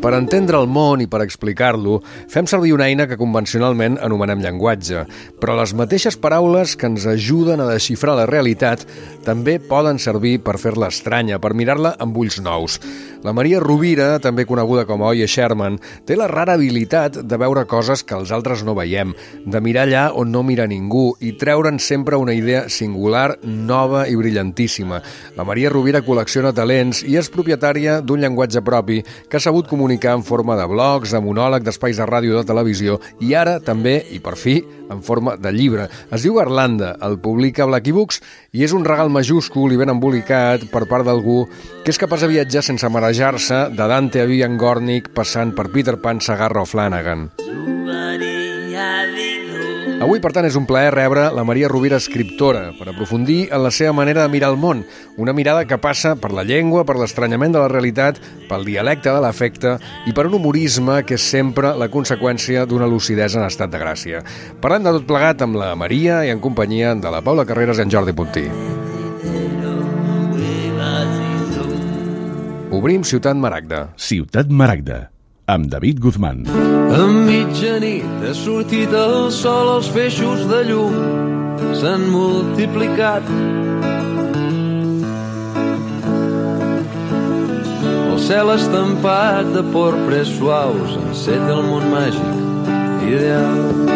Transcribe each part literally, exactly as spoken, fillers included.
Per entendre el món i per explicar-lo, fem servir una eina que convencionalment anomenem llenguatge, però les mateixes paraules que ens ajuden a desxifrar la realitat també poden servir per fer-la estranya, per mirar-la amb ulls nous. La Maria Rovira, també coneguda com a Oye Sherman, té la rara habilitat de veure coses que els altres no veiem, de mirar allà on no mira ningú i treure'n sempre una idea singular, nova i brillantíssima. La Maria Rovira col·lecciona talents i és propietària d'un llenguatge propi que ha sabut comunicar en forma de blogs, de monòleg, d'espais de ràdio i de televisió i ara també, i per fi, en forma de llibre. Es diu Garlanda, el publica Blacky Books i és un regal majúscul i ben embolicat per part d'algú que és capaç de viatjar sense marejar-se de Dante a Ian Gornick passant per Peter Pan, Sagarra o Flanagan. Avui, per tant, és un plaer rebre la Maria Rovira escriptora per aprofundir en la seva manera de mirar el món, una mirada que passa per la llengua, per l'estranyament de la realitat, pel dialecte de l'afecte i per un humorisme que és sempre la conseqüència d'una lucidesa en estat de gràcia. Parlem de tot plegat amb la Maria i en companyia de la Paula Carreras i en Jordi Puntí. Obrim Ciutat Maragda. Ciutat Maragda, amb David Guzmán. A mitjanit ha sortit el sol, els feixos de llum s'han multiplicat. El cel estampat de porpres suaus enceta el món màgic ideal.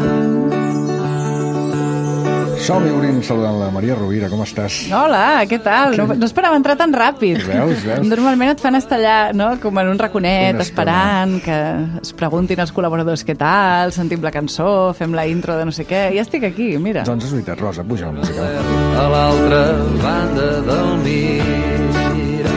Som-hi, obrim saludant la Maria Rovira, com estàs? Hola, què tal? No, no esperava entrar tan ràpid. Veus, veus? Normalment et fan estar allà, no?, com en un raconet, Una esperant que es preguntin els col·laboradors què tal, sentim la cançó, fem la intro de no sé què. Ja estic aquí, mira. Doncs és veritat, Rosa, puja la música. A l'altra banda del mirall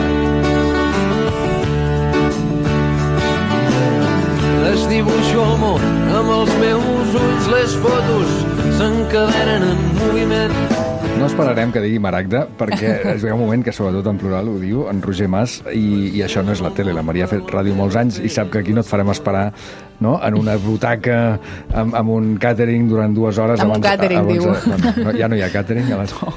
desdibuixo el món amb els meus ulls, les fotos s'encadenen en moviment. No esperarem que digui Maragda, perquè es ve un moment que, sobretot en plural, ho diu en Roger Mas, i, i això no és la tele. La Maria ha fet ràdio molts anys i sap que aquí no et farem esperar, no?, en una butaca amb, amb un càtering durant dues hores. Amb un càtering, abans, diu. Bueno, no, ja no hi ha càtering. A les... no.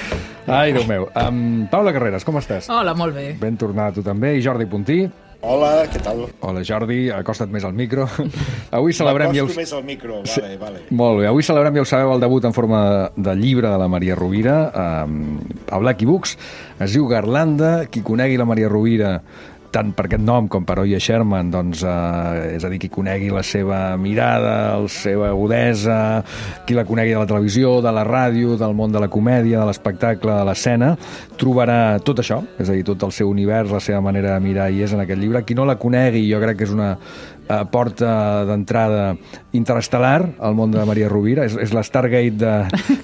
Ai, Déu meu. Um, Paula Carreras, com estàs? Hola, molt bé. Ben tornada tu també. I Jordi Puntí. Hola, què tal? Hola, Jordi, acosta't més al micro. Avui celebrem... M'acosto ja us... més al micro, vale, vale. Molt bé, avui celebrem, ja ho sabeu, el debut en forma de llibre de la Maria Rovira um, a Blacky Books. Es diu Garlanda. Qui conegui la Maria Rovira, tant per aquest nom com per Oye Sherman, doncs, eh, és a dir, qui conegui la seva mirada, la seva agudesa, qui la conegui de la televisió, de la ràdio, del món de la comèdia, de l'espectacle, de l'escena, trobarà tot això, és a dir, tot el seu univers, la seva manera de mirar, i és en aquest llibre. Qui no la conegui, jo crec que és una eh, porta d'entrada interestel·lar al món de Maria Rovira, és, és la Stargate de,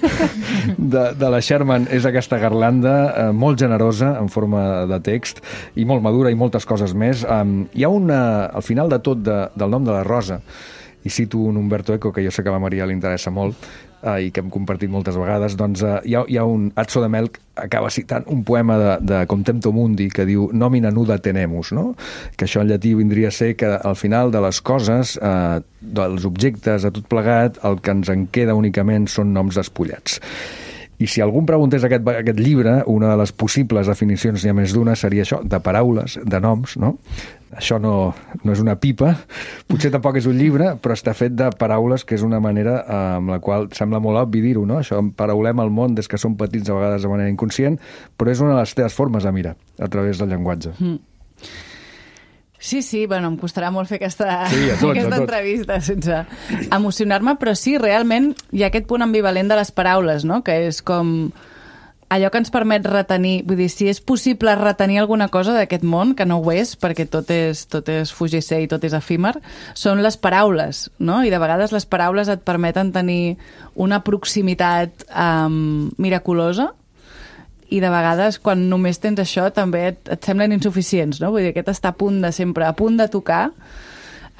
de, de la Sherman, és aquesta garlanda eh, molt generosa en forma de text i molt madura i moltes coses més. Um, hi ha una, al final de tot, de, del nom de la Rosa, i cito un Umberto Eco, que jo sé que a la Maria li interessa molt, uh, i que hem compartit moltes vegades, doncs uh, hi, ha, hi ha un... Azzo de Melk acaba citant un poema de, de Contempo Mundi que diu nomina nuda tenemus, no? Que això en llatí vindria a ser que al final de les coses, uh, dels objectes, a tot plegat, el que ens en queda únicament són noms despullats. I si algú em preguntés aquest, aquest llibre, una de les possibles definicions, n'hi ha més d'una, seria això, de paraules, de noms, no? Això no, no és una pipa, potser tampoc és un llibre, però està fet de paraules, que és una manera eh, amb la qual sembla molt obvi dir-ho, no? Això, emparaulem el món des que som petits, a vegades de manera inconscient, però és una de les teves formes de mirar, a través del llenguatge. Mm. Sí, sí, bueno, em costarà molt fer aquesta, sí, a tots, aquesta a tots. entrevista sense emocionar-me, però sí, realment hi ha aquest punt ambivalent de les paraules, no?, que és com allò que ens permet retenir, vull dir, si és possible retenir alguna cosa d'aquest món, que no ho és, perquè tot és, tot és fugisser i tot és efímer, són les paraules, no? I de vegades les paraules et permeten tenir una proximitat um, miraculosa, i de vegades, quan només tens això, també et, et semblen insuficients, no? Vull dir, aquest està a punt de sempre, a punt de tocar,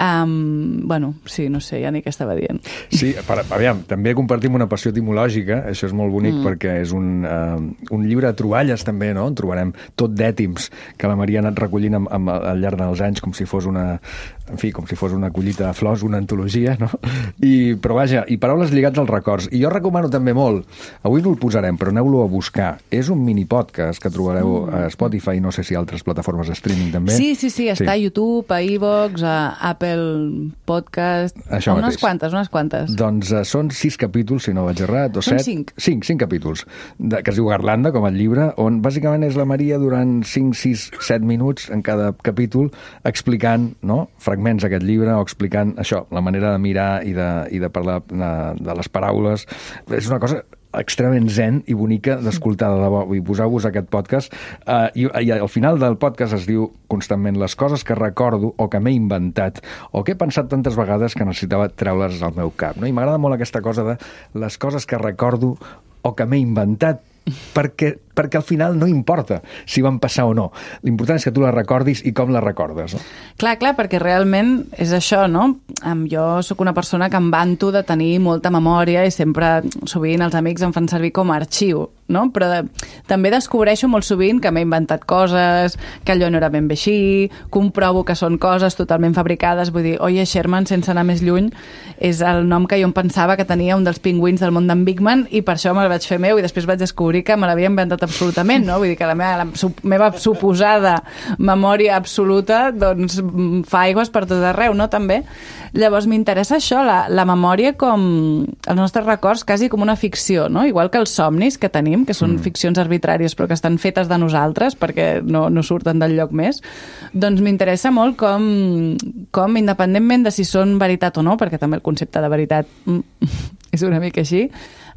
Um, bueno, sí, no sé, ja ni què estava dient. Sí, per, aviam, també compartim una passió etimològica, això és molt bonic mm. perquè és un, uh, un llibre de troballes també, no? On trobarem tot d'ètims que la Maria ha anat recollint amb, amb, al llarg dels anys com si fos una, en fi, com si fos una collita de flors, una antologia, no? I, però vaja, i paraules lligats als records. I jo recomano també molt, avui no el posarem, però aneu-lo a buscar. És un mini podcast que trobareu mm. a Spotify, no sé si altres plataformes de streaming també. Sí, sí, sí, està sí. a YouTube, a iVoox, a Apple Podcast, això unes mateix. quantes, unes quantes. Doncs uh, són sis capítols, si no vaig errat, o són set. cinc. Cinc, cinc capítols, de, que es diu Garlanda, com el llibre, on bàsicament és la Maria durant cinc, sis, set minuts en cada capítol explicant, no?, fragments d'aquest llibre o explicant això, la manera de mirar i de, i de parlar de, de les paraules. És una cosa extremament zen i bonica d'escoltar, de debò. Vull posar-vos aquest podcast. Uh, i, I al final del podcast es diu constantment les coses que recordo o que m'he inventat o que he pensat tantes vegades que necessitava treure-les al meu cap. No? I m'agrada molt aquesta cosa de les coses que recordo o que m'he inventat perquè, perquè al final no importa si van passar o no. L'important és que tu la recordis i com la recordes. No? Clar, clar, perquè realment és això, no? Jo sóc una persona que em vanto de tenir molta memòria i sempre, sovint, els amics em fan servir com a arxiu, no? Però de, també descobreixo molt sovint que m'he inventat coses, que allò no era ben bé així, comprovo que són coses totalment fabricades. Vull dir, Oye Sherman, sense anar més lluny, és el nom que jo em pensava que tenia un dels pingüins del món d'en Bigman i per això me'l vaig fer meu i després vaig descobrir que me l'havia inventat absolutament, no? Vull dir que la meva, la sup, meva suposada memòria absoluta doncs fa aigües per tot arreu, no? També. Llavors m'interessa això, la, la memòria com els nostres records quasi com una ficció, no? Igual que els somnis que tenim, que són mm. ficcions arbitràries però que estan fetes de nosaltres perquè no, no surten del lloc més, doncs m'interessa molt com, com, independentment de si són veritat o no, perquè també el concepte de veritat mm, és una mica així,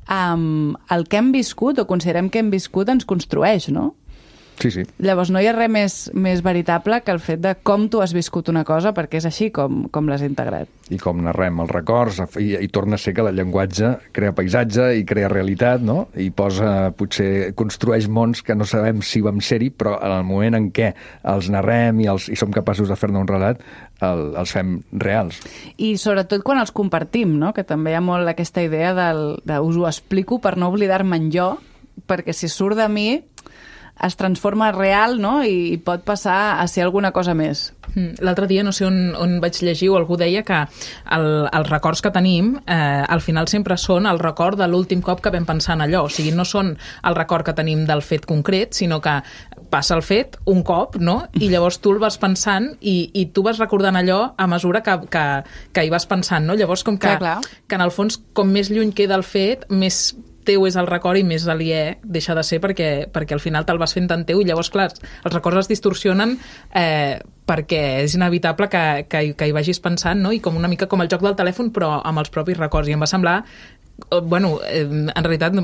um, el que hem viscut o considerem que hem viscut ens construeix, no? Sí, sí. Llavors no hi ha res més, més veritable que el fet de com tu has viscut una cosa perquè és així com, com l'has integrat. I com narrem els records, i, i torna a ser que el llenguatge crea paisatge i crea realitat, no? I posa, potser construeix mons que no sabem si vam ser-hi, però en el moment en què els narrem i, els, i som capaços de fer-ne un relat, el, els fem reals. I sobretot quan els compartim, no? Que també hi ha molt aquesta idea del, de us ho explico per no oblidar-me'n jo, perquè si surt de mi es transforma real, no? I, i pot passar a ser alguna cosa més. L'altre dia, no sé on, on vaig llegir, o algú deia que el, els records que tenim eh, al final sempre són el record de l'últim cop que vam pensar en allò. O sigui, no són el record que tenim del fet concret, sinó que passa el fet un cop, no? I llavors tu el vas pensant i, i tu vas recordant allò a mesura que, que, que hi vas pensant, no? Llavors, com que, clar, clar. que en el fons, com més lluny queda el fet, més teu és el record i més aliè deixa de ser perquè, perquè al final te'l vas fent tan teu i llavors, clar, els records es distorsionen eh, perquè és inevitable que, que, que hi vagis pensant, no? I com una mica com el joc del telèfon però amb els propis records. I em va semblar, bueno, eh, en realitat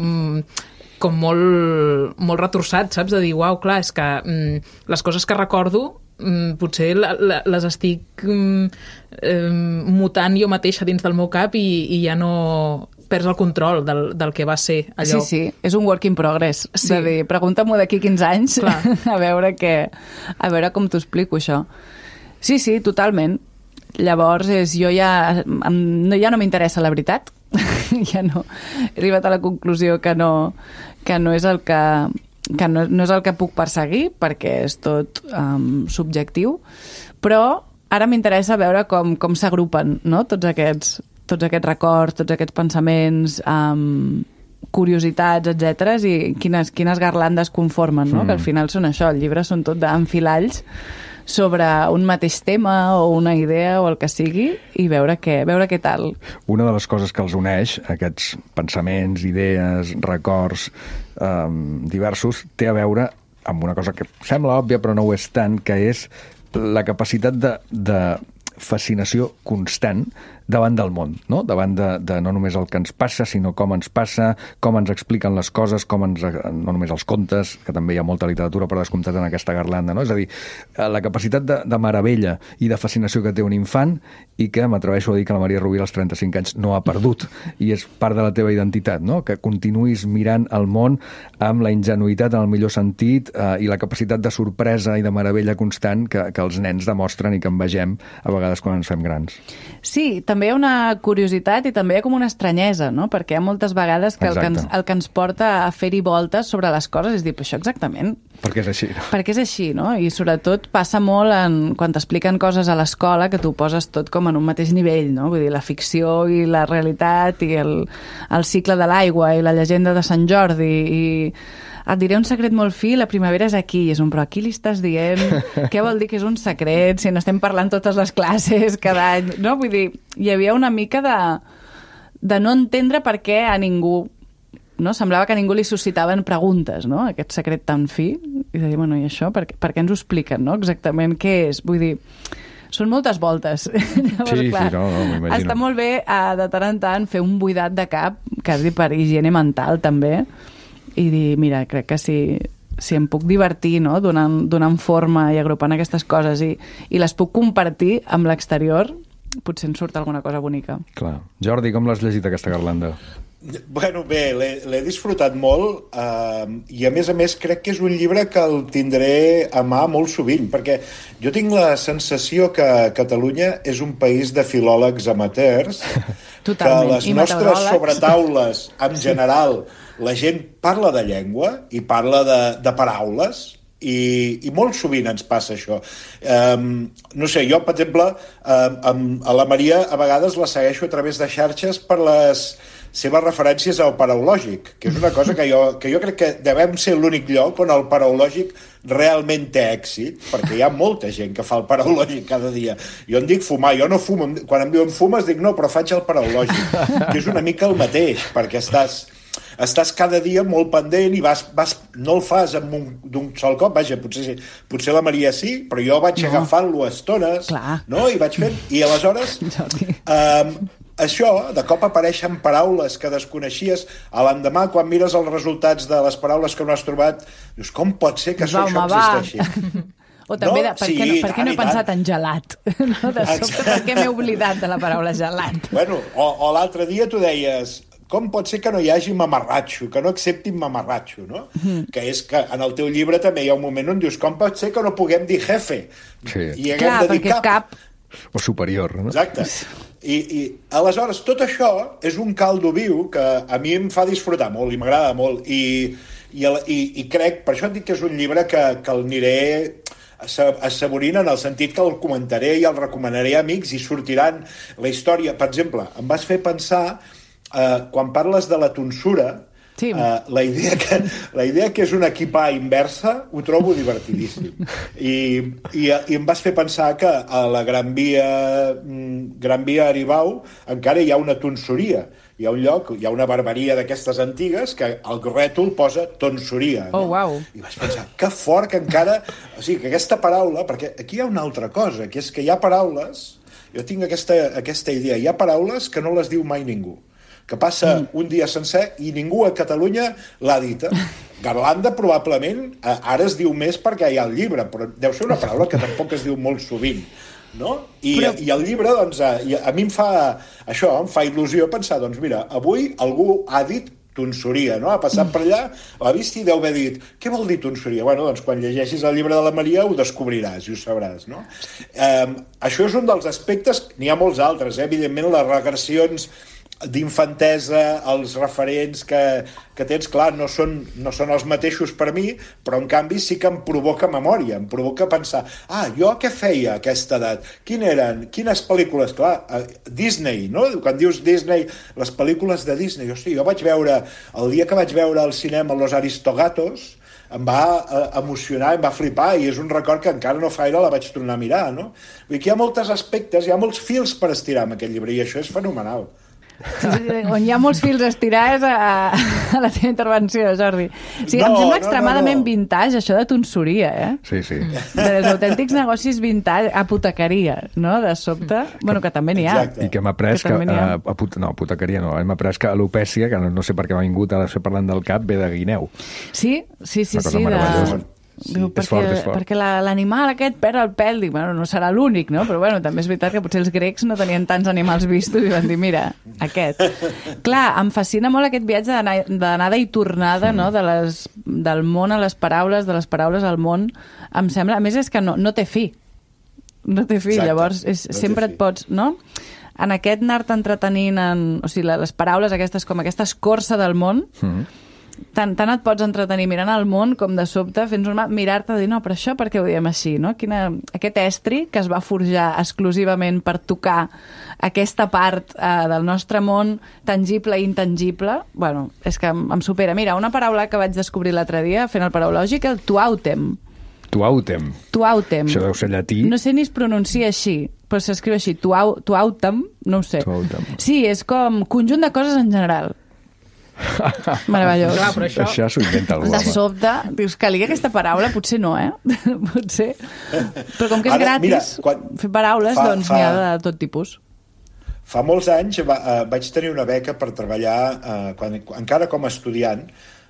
com molt, molt retorçat, saps? De dir, uau, clar, és que mm, les coses que recordo mm, potser la, la, les estic mm, eh, mutant jo mateixa dins del meu cap i, i ja no perds el control del, del que va ser allò. Sí, sí, és un work in progress. Sí. De dir, pregunta-m'ho d'aquí quinze anys a veure, què, a veure com t'ho explico, això. Sí, sí, totalment. Llavors, és, jo ja, no, ja no m'interessa la veritat. Ja no. He arribat a la conclusió que no, que no és el que, que no, no és el que puc perseguir, perquè és tot um, subjectiu, però ara m'interessa veure com, com s'agrupen, no? tots aquests tots aquests records, tots aquests pensaments, um, curiositats, etcètera, i quines, quines garlandes conformen, no? Mm. Que al final són això, el llibre són tot d'enfilalls sobre un mateix tema o una idea o el que sigui i veure què, veure què tal. Una de les coses que els uneix, aquests pensaments, idees, records um, diversos, té a veure amb una cosa que sembla òbvia però no ho és tant, que és la capacitat de, de fascinació constant davant del món, no? Davant de, de no només el que ens passa, sinó com ens passa, com ens expliquen les coses, com ens, no només els contes, que també hi ha molta literatura per descomptat en aquesta garlanda, no? És a dir, la capacitat de, de meravella i de fascinació que té un infant i que m'atreveixo a dir que la Maria Rovira als trenta-cinc anys no ha perdut i és part de la teva identitat, no? Que continuïs mirant el món amb la ingenuïtat en el millor sentit eh, i la capacitat de sorpresa i de meravella constant que, que els nens demostren i que en vegem a vegades vegades quan ens fem grans. Sí, també hi ha una curiositat i també hi ha com una estranyesa, no? Perquè hi ha moltes vegades que el que, ens, el que ens porta a fer-hi voltes sobre les coses és dir, però això exactament... Perquè és així. No? Perquè és així, no? I sobretot passa molt en, quan t'expliquen coses a l'escola que tu poses tot com en un mateix nivell, no? Vull dir, la ficció i la realitat i el, el cicle de l'aigua i la llegenda de Sant Jordi i... Et diré un secret molt fi, la primavera és aquí. I és un, però aquí li estàs dient? Què vol dir que és un secret? Si n'estem parlant totes les classes cada any, no? Vull dir, hi havia una mica de, de no entendre per què a ningú, no? Semblava que a ningú li suscitaven preguntes, no? Aquest secret tan fi. I de dir, bueno, i això? Per, per què ens ho expliquen, no? Exactament què és? Vull dir, són moltes voltes. Llavors, sí, clar, sí, no, no, m'imagino. Està molt bé a, de tant en tant fer un buidat de cap, quasi per higiene mental també, i dir, mira, crec que si, si em puc divertir, no? donant, donant forma i agrupant aquestes coses i, i les puc compartir amb l'exterior, potser en surt alguna cosa bonica. Clar. Jordi, com l'has llegit, aquesta garlanda? Bueno, bé, l'he disfrutat molt eh, i a més a més crec que és un llibre que el tindré a mà molt sovint, perquè jo tinc la sensació que Catalunya és un país de filòlegs amateurs, totalment. Que les I nostres sobretaules, en general, la gent parla de llengua i parla de, de paraules, i, i molt sovint ens passa això. Um, no sé, jo, per exemple, um, amb, a la Maria a vegades la segueixo a través de xarxes per les seves referències al paraulògic, que és una cosa que jo, que jo crec que devem ser l'únic lloc on el paraulògic realment té èxit, perquè hi ha molta gent que fa el paraulògic cada dia. Jo en dic fumar, jo no fumo, quan em diuen fumes dic no, però faig el paraulògic, que és una mica el mateix, perquè estàs... estàs cada dia molt pendent i vas, vas, no el fas d'un sol cop, vaja, potser, potser la Maria sí, però jo vaig no. agafant-lo a estones, no? I vaig fent, i aleshores um, això, de cop apareixen paraules que desconeixies, a l'endemà quan mires els resultats de les paraules que no has trobat, dius, com pot ser que això, Home, això existeixi? O també, no? de, per, sí, què no, per tant, què no he pensat en gelat? No? De sobte, per què m'he oblidat de la paraula gelat? Bueno, o, o l'altre dia tu deies, com pot ser que no hi hagi mamarratxo, que no acceptin mamarratxo, no? Mm. Que és que en el teu llibre també hi ha un moment on dius, com pot ser que no puguem dir jefe? Sí. I haguem Clar, de dir perquè cap... O superior, no? Exacte. I, I aleshores tot això és un caldo viu que a mi em fa disfrutar molt i m'agrada molt i, i, i, i crec, per això et dic que és un llibre que, que el aniré assaborint en el sentit que el comentaré i el recomanaré a amics i sortiran la història. Per exemple, em vas fer pensar Uh, quan parles de la tonsura, sí. uh, la, idea que, la idea que és una equipa inversa ho trobo divertidíssim. I, i, I em vas fer pensar que a la Gran Via, Gran Via Aribau encara hi ha una tonsoria. Hi ha un lloc, hi ha una barberia d'aquestes antigues que el rètol posa tonsoria. No? Oh, wow. I vaig pensar, que fort que encara... O sigui, que aquesta paraula... Perquè aquí hi ha una altra cosa, que és que hi ha paraules... Jo tinc aquesta, aquesta idea. Hi ha paraules que no les diu mai ningú, que passa mm. un dia sencer i ningú a Catalunya l'ha dita. Garlanda probablement ara es diu més perquè hi ha el llibre, però deu ser una paraula que tampoc es diu molt sovint, no? I, però... i el llibre, doncs, a, a mi em fa això, em fa il·lusió pensar, doncs mira, avui algú ha dit tonsoria, no? Ha passat per allà, l'ha vist i deu haver dit, què vol dir tonsoria? Bueno, doncs quan llegeixis el llibre de la Maria ho descobriràs i ho sabràs, no? Um, això és un dels aspectes, n'hi ha molts altres, eh? Evidentment les regressions d'infantesa, els referents que, que tens, clar, no són, no són els mateixos per mi, però en canvi sí que em provoca memòria, em provoca pensar, ah, jo què feia a aquesta edat? Quin eren? Quines pel·lícules? Clar, Disney, no? Quan dius Disney, les pel·lícules de Disney, hosti, jo vaig veure, el dia que vaig veure al cinema Los Aristogatos, em va eh, emocionar, em va flipar, i és un record que encara no fa gaire la vaig tornar a mirar, no? Vull dir que hi ha molts aspectes, hi ha molts fils per estirar amb aquest llibre, i això és fenomenal. Sí, sí, on hi ha molts fils a estirar és a, a la teva intervenció, Jordi. Sí, no, em sembla extremadament no, no, no. vintage, això de tonsoria, eh? Sí, sí. Dels autèntics negocis vintage, apotecaria, no?, de sobte. Bueno, que també n'hi ha. Exacte. I que hem après que... que a, a, no, apotecaria no, hem après que alopècia, que no, no sé per què m'ha vingut ara parlant del cap, ve de guineu. Sí, sí, sí. Una cosa sí, meravellosa. De... Sí, diu, perquè, és fort, és fort. Perquè l'animal aquest perd el pèl. Dic, bueno, no serà l'únic, no? Però bueno, també és veritat que potser els grecs no tenien tants animals vistos i van dir, mira, aquest. Clar, em fascina molt aquest viatge d'anada i tornada, no? De les, del món a les paraules, de les paraules al món. Em sembla, a més és que no, no té fi. no té fi, Exacte. llavors és, No té sempre fi. et pots, no? En aquest anar-te entretenint, en, o sigui, les paraules aquestes, com aquesta escorça del món, mm. tant, tant et pots entretenir mirant el món com de sobte fent normal mirar-te i dir, no, però això per què ho diem així, no? Quina, aquest estri que es va forjar exclusivament per tocar aquesta part eh, del nostre món tangible i intangible, bueno, és que em, em supera. Mira, una paraula que vaig descobrir l'altre dia fent el paraulògic, el tuautem. Tuautem. Tuautem. Això deu ser llatí. No sé ni es pronuncia així, però s'escriu així, tuau, tuautem, no ho sé. Tuautem. Sí, és com conjunt de coses en general. Meravellós. Clar, però això... Això s'ho inventa algú. De home. sobte, dius, calia aquesta paraula? Potser no, eh? Potser. Però com que és Ara, gratis, mira, quan- fer paraules, fa- doncs fa- n'hi ha de tot tipus. Fa molts anys va, uh, vaig tenir una beca per treballar, uh, quan, encara com a estudiant,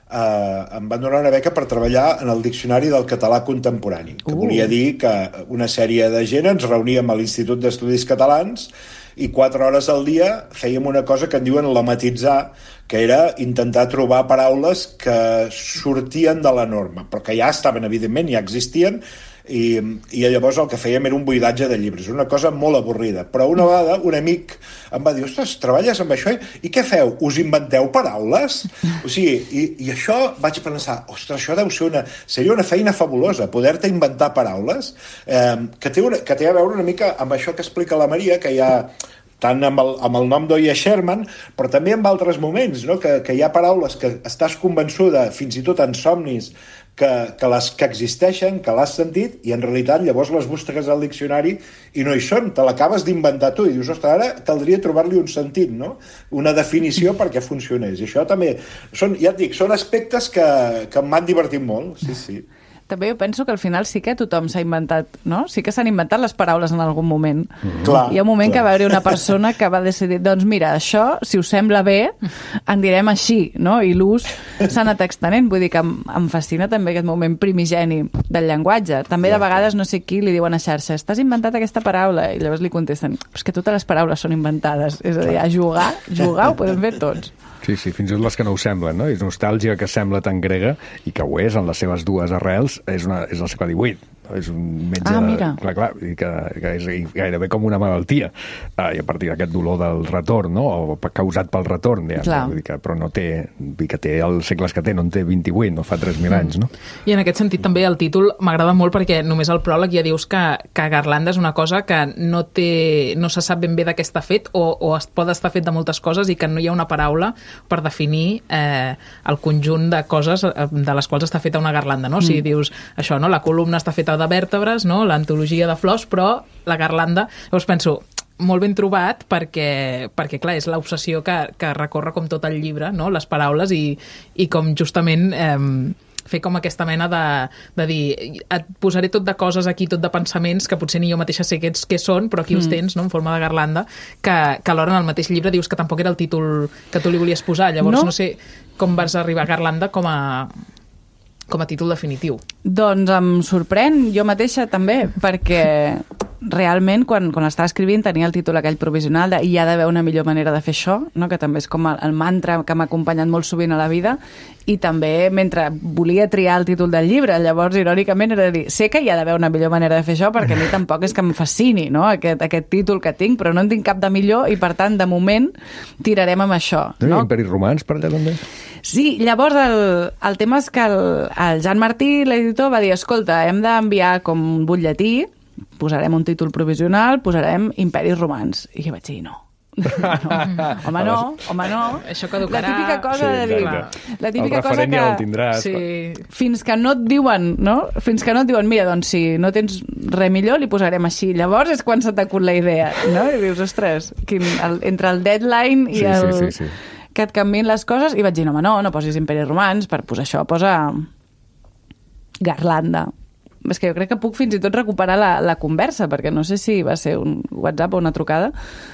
uh, em van donar una beca per treballar en el Diccionari del Català Contemporani, que Uh. volia dir que una sèrie de gent ens reuníem a l'Institut d'Estudis Catalans i quatre hores al dia fèiem una cosa que en diuen lamatitzar, que era intentar trobar paraules que sortien de la norma, però que ja estaven, evidentment, ja existien, i, i llavors el que fèiem era un buidatge de llibres, una cosa molt avorrida. Però una vegada un amic em va dir, ostres, treballes amb això i què feu? Us inventeu paraules? O sigui, i, i això vaig pensar, ostres, això deu ser una, seria una feina fabulosa, poder-te inventar paraules, eh, que, té una, que té a veure una mica amb això que explica la Maria, que hi ha tant amb el, amb el nom d'Oia Sherman, però també en altres moments, no? que, que hi ha paraules que estàs convençuda, fins i tot en somnis, que, que, les, que existeixen, que l'has sentit, i en realitat llavors les busques al diccionari i no hi són, te l'acabes d'inventar tu, i dius, ostres, ara caldria trobar-li un sentit, no? Una definició perquè funcionés. I això també, són, ja et dic, són aspectes que, que m'han divertit molt, sí, sí. També jo penso que al final sí que tothom s'ha inventat, no? Sí que s'han inventat les paraules en algun moment. Mm. Clar, Hi ha un moment clar. que va haver una persona que va decidir, doncs mira, això, si us sembla bé, en direm així, no? I l'ús s'ha anat extenent. Vull dir que em, em fascina també aquest moment primigeni del llenguatge. També de vegades no sé qui li diuen a xarxa, estàs inventat aquesta paraula? I llavors li contesten, és que totes les paraules són inventades. És a dir, a jugar, jugar ho podem fer tots. Sí, sí, fins i tot les que no ho semblen, no? És nostàlgia que sembla tan grega i que ho és en les seves dues arrels, és, una, és el segle divuit. És un metge... Ah, mira. De, clar, clar, i que, que és gairebé com una malaltia. Uh, I a partir d'aquest dolor del retorn, no? O causat pel retorn, ja. Vull dir que, però no té... Vull dir que té els segles que té, no en té vint-i-vuit, no fa tres mil anys, no? I en aquest sentit també el títol m'agrada molt perquè només al pròleg ja dius que, que Garlanda és una cosa que no té, no se sap ben bé de què està fet o, o es pot estar fet de moltes coses i que no hi ha una paraula per definir eh, el conjunt de coses de les quals està feta una garlanda, no? O sigui, dius això, no? La columna està feta de vèrtebres, no? L'antologia de flors, però la garlanda, llavors penso, molt ben trobat perquè, perquè clar, és l'obsessió que, que recorre com tot el llibre, no? Les paraules i, i com justament eh, fer com aquesta mena de, de dir, et posaré tot de coses aquí, tot de pensaments que potser ni jo mateixa sé què, què són, però aquí mm. els tens, no? En forma de garlanda, que, que alhora en el mateix llibre dius que tampoc era el títol que tu li volies posar, llavors no, no sé com vas arribar a Garlanda com a com a títol definitiu. Doncs em sorprèn jo mateixa també, perquè realment quan, quan l'estava escrivint tenia el títol aquell provisional de hi ha d'haver una millor manera de fer això, no? Que també és com el, el mantra que m'ha acompanyat molt sovint a la vida, i també mentre volia triar el títol del llibre, llavors irònicament era de dir, sé que hi ha d'haver una millor manera de fer això perquè a mi tampoc és que em fascini, no? aquest, aquest títol que tinc, però no en tinc cap de millor i per tant de moment tirarem amb això, No hi ha no? imperis romans per allà també? Sí, llavors el, el tema és que el, el Jan Martí, l'editor, va dir, escolta, hem d'enviar com un butlletí, posarem un títol provisional, posarem Imperis Romans. I jo vaig dir, no. no. Home, no, home, no. Això caducarà. La típica cosa Sí, de dir... exacte. La típica El cosa referent que... ja el tindràs. Sí. Fins que no et diuen, no? Fins que no et diuen, mira, doncs si no tens res millor, li posarem així. Llavors és quan s'ha t'acut la idea, no? I dius, ostres, quin, el, entre el deadline i Sí, el... sí, sí, sí. que et canvien les coses, i vaig dir, no, home, no, no posis Imperis Romans, per posar això, posa Garlanda. És que jo crec que puc fins i tot recuperar la, la conversa, perquè no sé si va ser un WhatsApp o una trucada.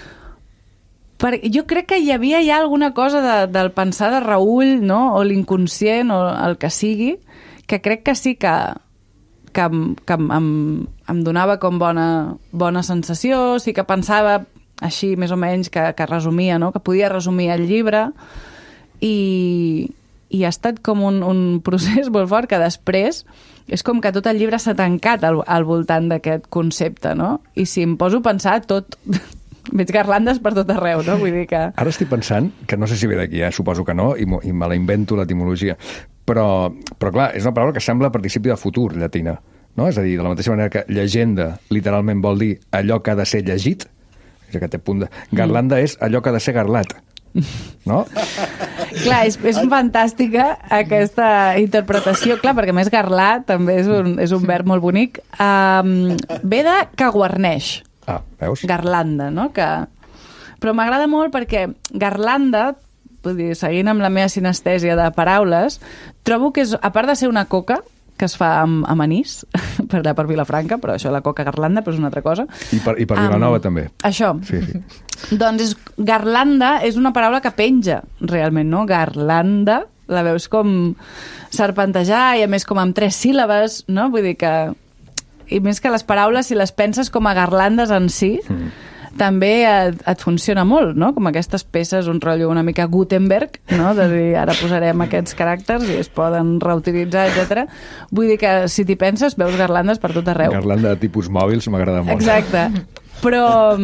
Per, jo crec que hi havia ja alguna cosa de, del pensar de Raül, no? O l'inconscient, o el que sigui, que crec que sí que, que, em, que em, em, em donava com bona, bona sensació, sí que pensava així més o menys que, que resumia, no? Que podia resumir el llibre, i, i ha estat com un, un procés molt fort que després és com que tot el llibre s'ha tancat al, al voltant d'aquest concepte, no? I si em poso a pensar, tot... Veig garlandes per tot arreu, no? Vull dir que... Ara estic pensant, que no sé si ve d'aquí, eh? Suposo que no, i, i me la invento l'etimologia, però, però clar, és una paraula que sembla participi de futur, llatina, no? És a dir, de la mateixa manera que llegenda literalment vol dir allò que ha de ser llegit, és aquest punt de... Garlanda mm. és allò que ha de ser garlat, no? Clar, és, és fantàstica aquesta interpretació, clar, perquè a més garlar també és un, és un verb molt bonic. Um, ve de que guarneix. Ah, veus? Garlanda, no? Que... Però m'agrada molt perquè garlanda, vull dir, seguint amb la meva sinestèsia de paraules, trobo que és, a part de ser una coca, que es fa amb, amb anís, per allà per Vilafranca, però això la coca garlanda però és una altra cosa. I per, i per Vilanova um, també. Això. Sí, sí. Doncs és, garlanda és una paraula que penja, realment, no? Garlanda, la veus com serpentejar i a més com amb tres síl·labes, no? Vull dir que... I més que les paraules, si les penses com a garlandes en si, mm. també et, et funciona molt, no? Com aquestes peces, un rotllo una mica Gutenberg, no? De dir, ara posarem aquests caràcters i es poden reutilitzar, etcètera. Vull dir que si t'hi penses, veus garlandes per tot arreu. Garlanda de tipus mòbils m'agrada molt. Exacte. Però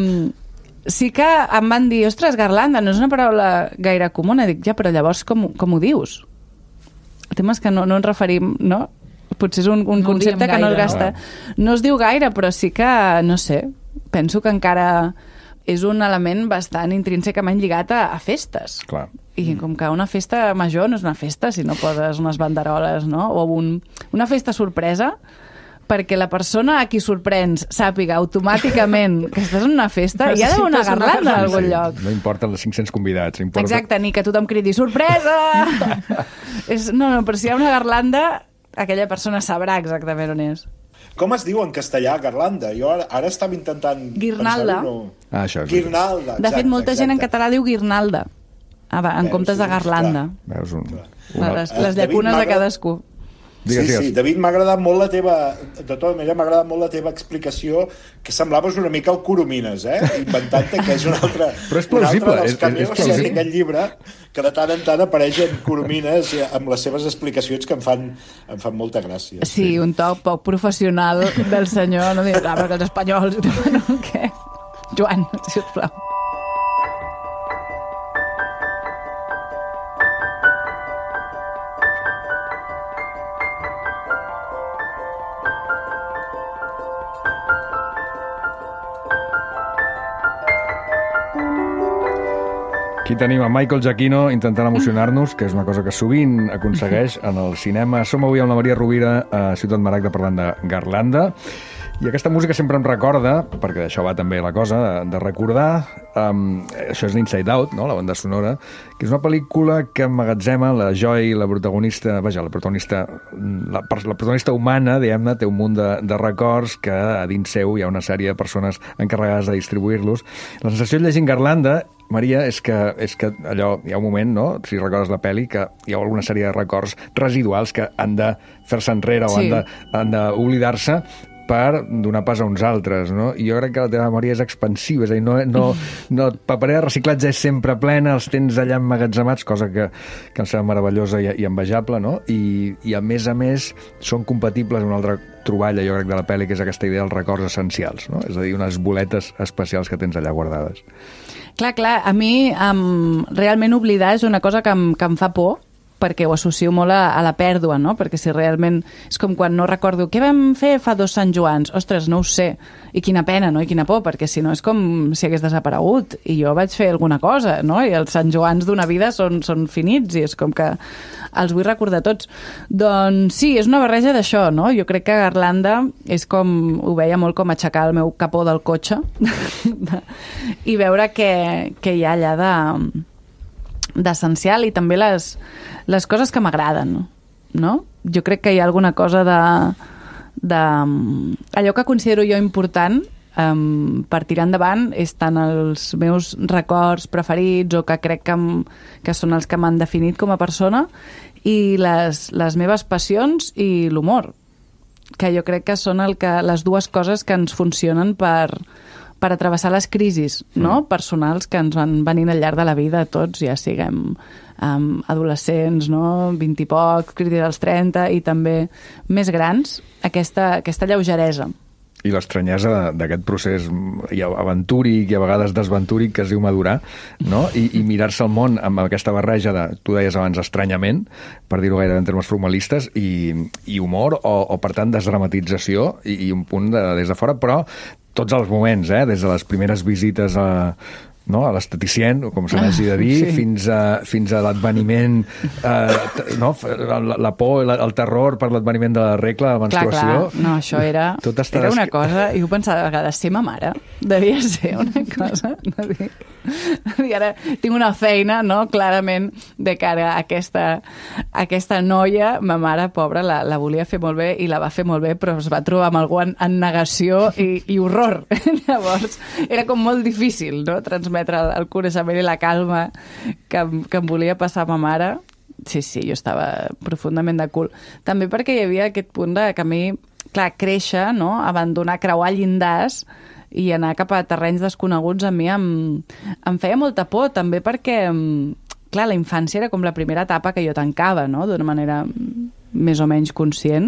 sí que em van dir, ostres, garlanda, no és una paraula gaire comuna. Dic, ja, però llavors com, com ho dius? El tema és que no, no ens referim, no? Potser és un, un no concepte que no es gasta. No es diu gaire, però sí que, no sé, penso que encara és un element bastant intrínsecament lligat a, a festes. Clar. I com que una festa major no és una festa si no poses unes banderoles, no? O un, una festa sorpresa, perquè la persona a qui sorprens sàpiga automàticament que estàs en una festa, hi ha d'haver una garlanda en algun lloc. No importa els cinc-cents convidats. Importa... Exacte, ni que tothom cridi sorpresa! és, no, no, però si hi ha una garlanda, aquella persona sabrà exactament on és. Com es diu en castellà, garlanda? Jo ara, ara estava intentant... Guirnalda. No... Ah, això és... Guirnalda, exacte. De fet, molta exacte. gent en català diu guirnalda, en comptes de garlanda. Veus un... Una... Les, les llacunes de cadascú. Digues, sí, digues. Sí, David, m'ha agradat molt la teva... De tota manera, m'ha agradat molt la teva explicació, que semblaves una mica el Coromines, eh? Inventant-te que és un altre... Però és plausible. Un altre dels cameos que hi ha en aquest llibre, que de tant en tant apareixen Coromines amb les seves explicacions que em fan, em fan molta gràcia. Sí, sí, un toc poc professional del senyor, no dius, ah, perquè els espanyols... No, què? Joan, sisplau. Aquí tenim a Michael Giacchino intentant emocionar-nos, que és una cosa que sovint aconsegueix en el cinema. Som avui amb la Maria Rovira a Ciutat Maragda parlant de Garlanda. I aquesta música sempre em recorda, perquè d'això va també la cosa, de recordar, um, això és l'Inside Out, no? La banda sonora, que és una pel·lícula que emmagatzema la Joy, la protagonista, vaja, la protagonista, la, la protagonista humana, diguem-ne, té un munt de, de records que a dins seu hi ha una sèrie de persones encarregades de distribuir-los. La sensació llegint Garlanda, Maria, és que, és que allò, hi ha un moment, no?, si recordes la pel·li, que hi ha alguna sèrie de records residuals que han de fer-se enrere o sí. han d'oblidar-se per donar pas a uns altres, no? I jo crec que la teva memòria és expansiva, és a dir, no, no, no, el paper de reciclatge és sempre plena, els tens allà emmagatzemats, cosa que, que em sembla meravellosa i, i envejable, no? I, i a més a més són compatibles amb una altra troballa, jo crec, de la pel·li, que és aquesta idea dels records essencials, no? És a dir, unes boletes especials que tens allà guardades. Clar, clar, a mi um, realment oblidar és una cosa que em, que em fa por, perquè ho associo molt a, a la pèrdua, no? Perquè si realment... És com quan no recordo què vam fer fa dos Sant Joans. Ostres, no ho sé. I quina pena, no? I quina por, perquè si no és com si hagués desaparegut. I jo vaig fer alguna cosa, no? I els Sant Joans d'una vida són, són finits i és com que els vull recordar tots. Doncs sí, és una barreja d'això, no? Jo crec que Garlanda és com... Ho veia molt com aixecar el meu capó del cotxe i veure què, què hi ha allà de... d'essencial i també les, les coses que m'agraden, no? Jo crec que hi ha alguna cosa de, de allò que considero jo important um, per tirar endavant és tant els meus records preferits o que crec que, em, que són els que m'han definit com a persona i les, les meves passions i l'humor, que jo crec que són el que, les dues coses que ens funcionen per, per atravessar les crisis, no? Mm. personals que ens van venint al llarg de la vida, tots, ja siguem um, adolescents, no? vint i poc, crisis als trenta, i també més grans, aquesta, aquesta lleugeresa. I l'estranyesa d'aquest procés i aventúric i a vegades desventúric que es diu madurar, no? I, i mirar-se el món amb aquesta barreja de, tu deies abans, estranyament, per dir-ho gairebé en termes formalistes, i, i humor, o, o per tant desdramatització, i, i un punt de, des de fora, però tots els moments, eh? Des de les primeres visites a, no? a l'esteticient, com se n'hagi de dir, sí. fins a, fins a l'adveniment, eh, no? la, la por, la, el terror per l'adveniment de la regla, la menstruació. Clar, clar. No, això era, era una cosa, i ho pensava a vegades, ser ma mare devia ser una cosa, no dir, i ara tinc una feina, no?, clarament, de cara a aquesta, a aquesta noia. Ma mare, pobra, la, la volia fer molt bé i la va fer molt bé, però es va trobar amb algú en, en negació i, i horror. Llavors, era com molt difícil, no?, transmetre el, el coneixement i la calma que, que em volia passar ma mare. Sí, sí, jo estava profundament de cul. També perquè hi havia aquest punt de que a mi, clar, créixer, no?, abandonar, creuar llindars i anar cap a terrenys desconeguts, a mi em, em feia molta por, també perquè, clar, la infància era com la primera etapa que jo tancava, no?, d'una manera més o menys conscient,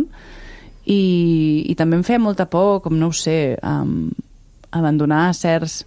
i, i també em feia molta por, com no ho sé, um, abandonar certs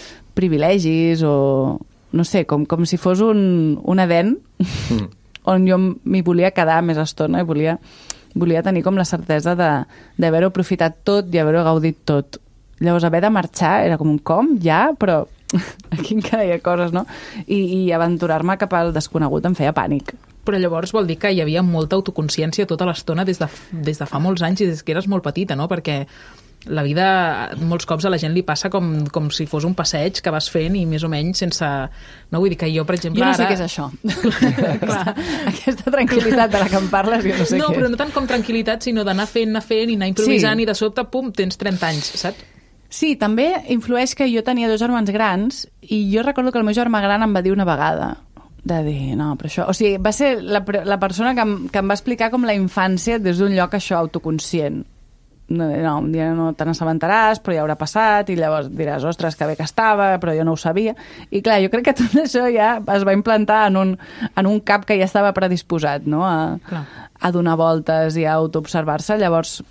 privilegis o, no sé, com, com si fos un, un Edèn mm. on jo m'hi volia quedar més estona i volia, volia tenir com la certesa d'haver-ho aprofitat tot i haver-ho gaudit tot. Llavors, haver de marxar era com un com, ja, però aquí encara hi ha coses, no? I, i aventurar-me cap al desconegut em feia pànic. Però llavors vol dir que hi havia molta autoconsciència tota l'estona des, de, des de fa molts anys i des que eres molt petita, no? Perquè la vida, molts cops a la gent li passa com, com si fos un passeig que vas fent i més o menys sense... No, vull dir que jo, per exemple, jo no sé ara... què és això. aquesta, aquesta tranquil·litat de la que em parles, jo no sé no, què. No, però no tant com tranquil·litat, sinó d'anar fent, anar fent i anar improvisant sí. I de sobte, pum, tens trenta anys, saps? Sí, també influeix que jo tenia dos germans grans i jo recordo que el meu germà gran em va dir una vegada de dir, no, però això... O sigui, va ser la, la persona que em, que em va explicar com la infància des d'un lloc això autoconscient. No, no, un dia no te n'assabentaràs, però ja haurà passat, i llavors diràs, ostres, que bé que estava, però jo no ho sabia. I clar, jo crec que tot això ja es va implantar en un, en un cap que ja estava predisposat, no?, a, a donar voltes i a autoobservar-se. Llavors,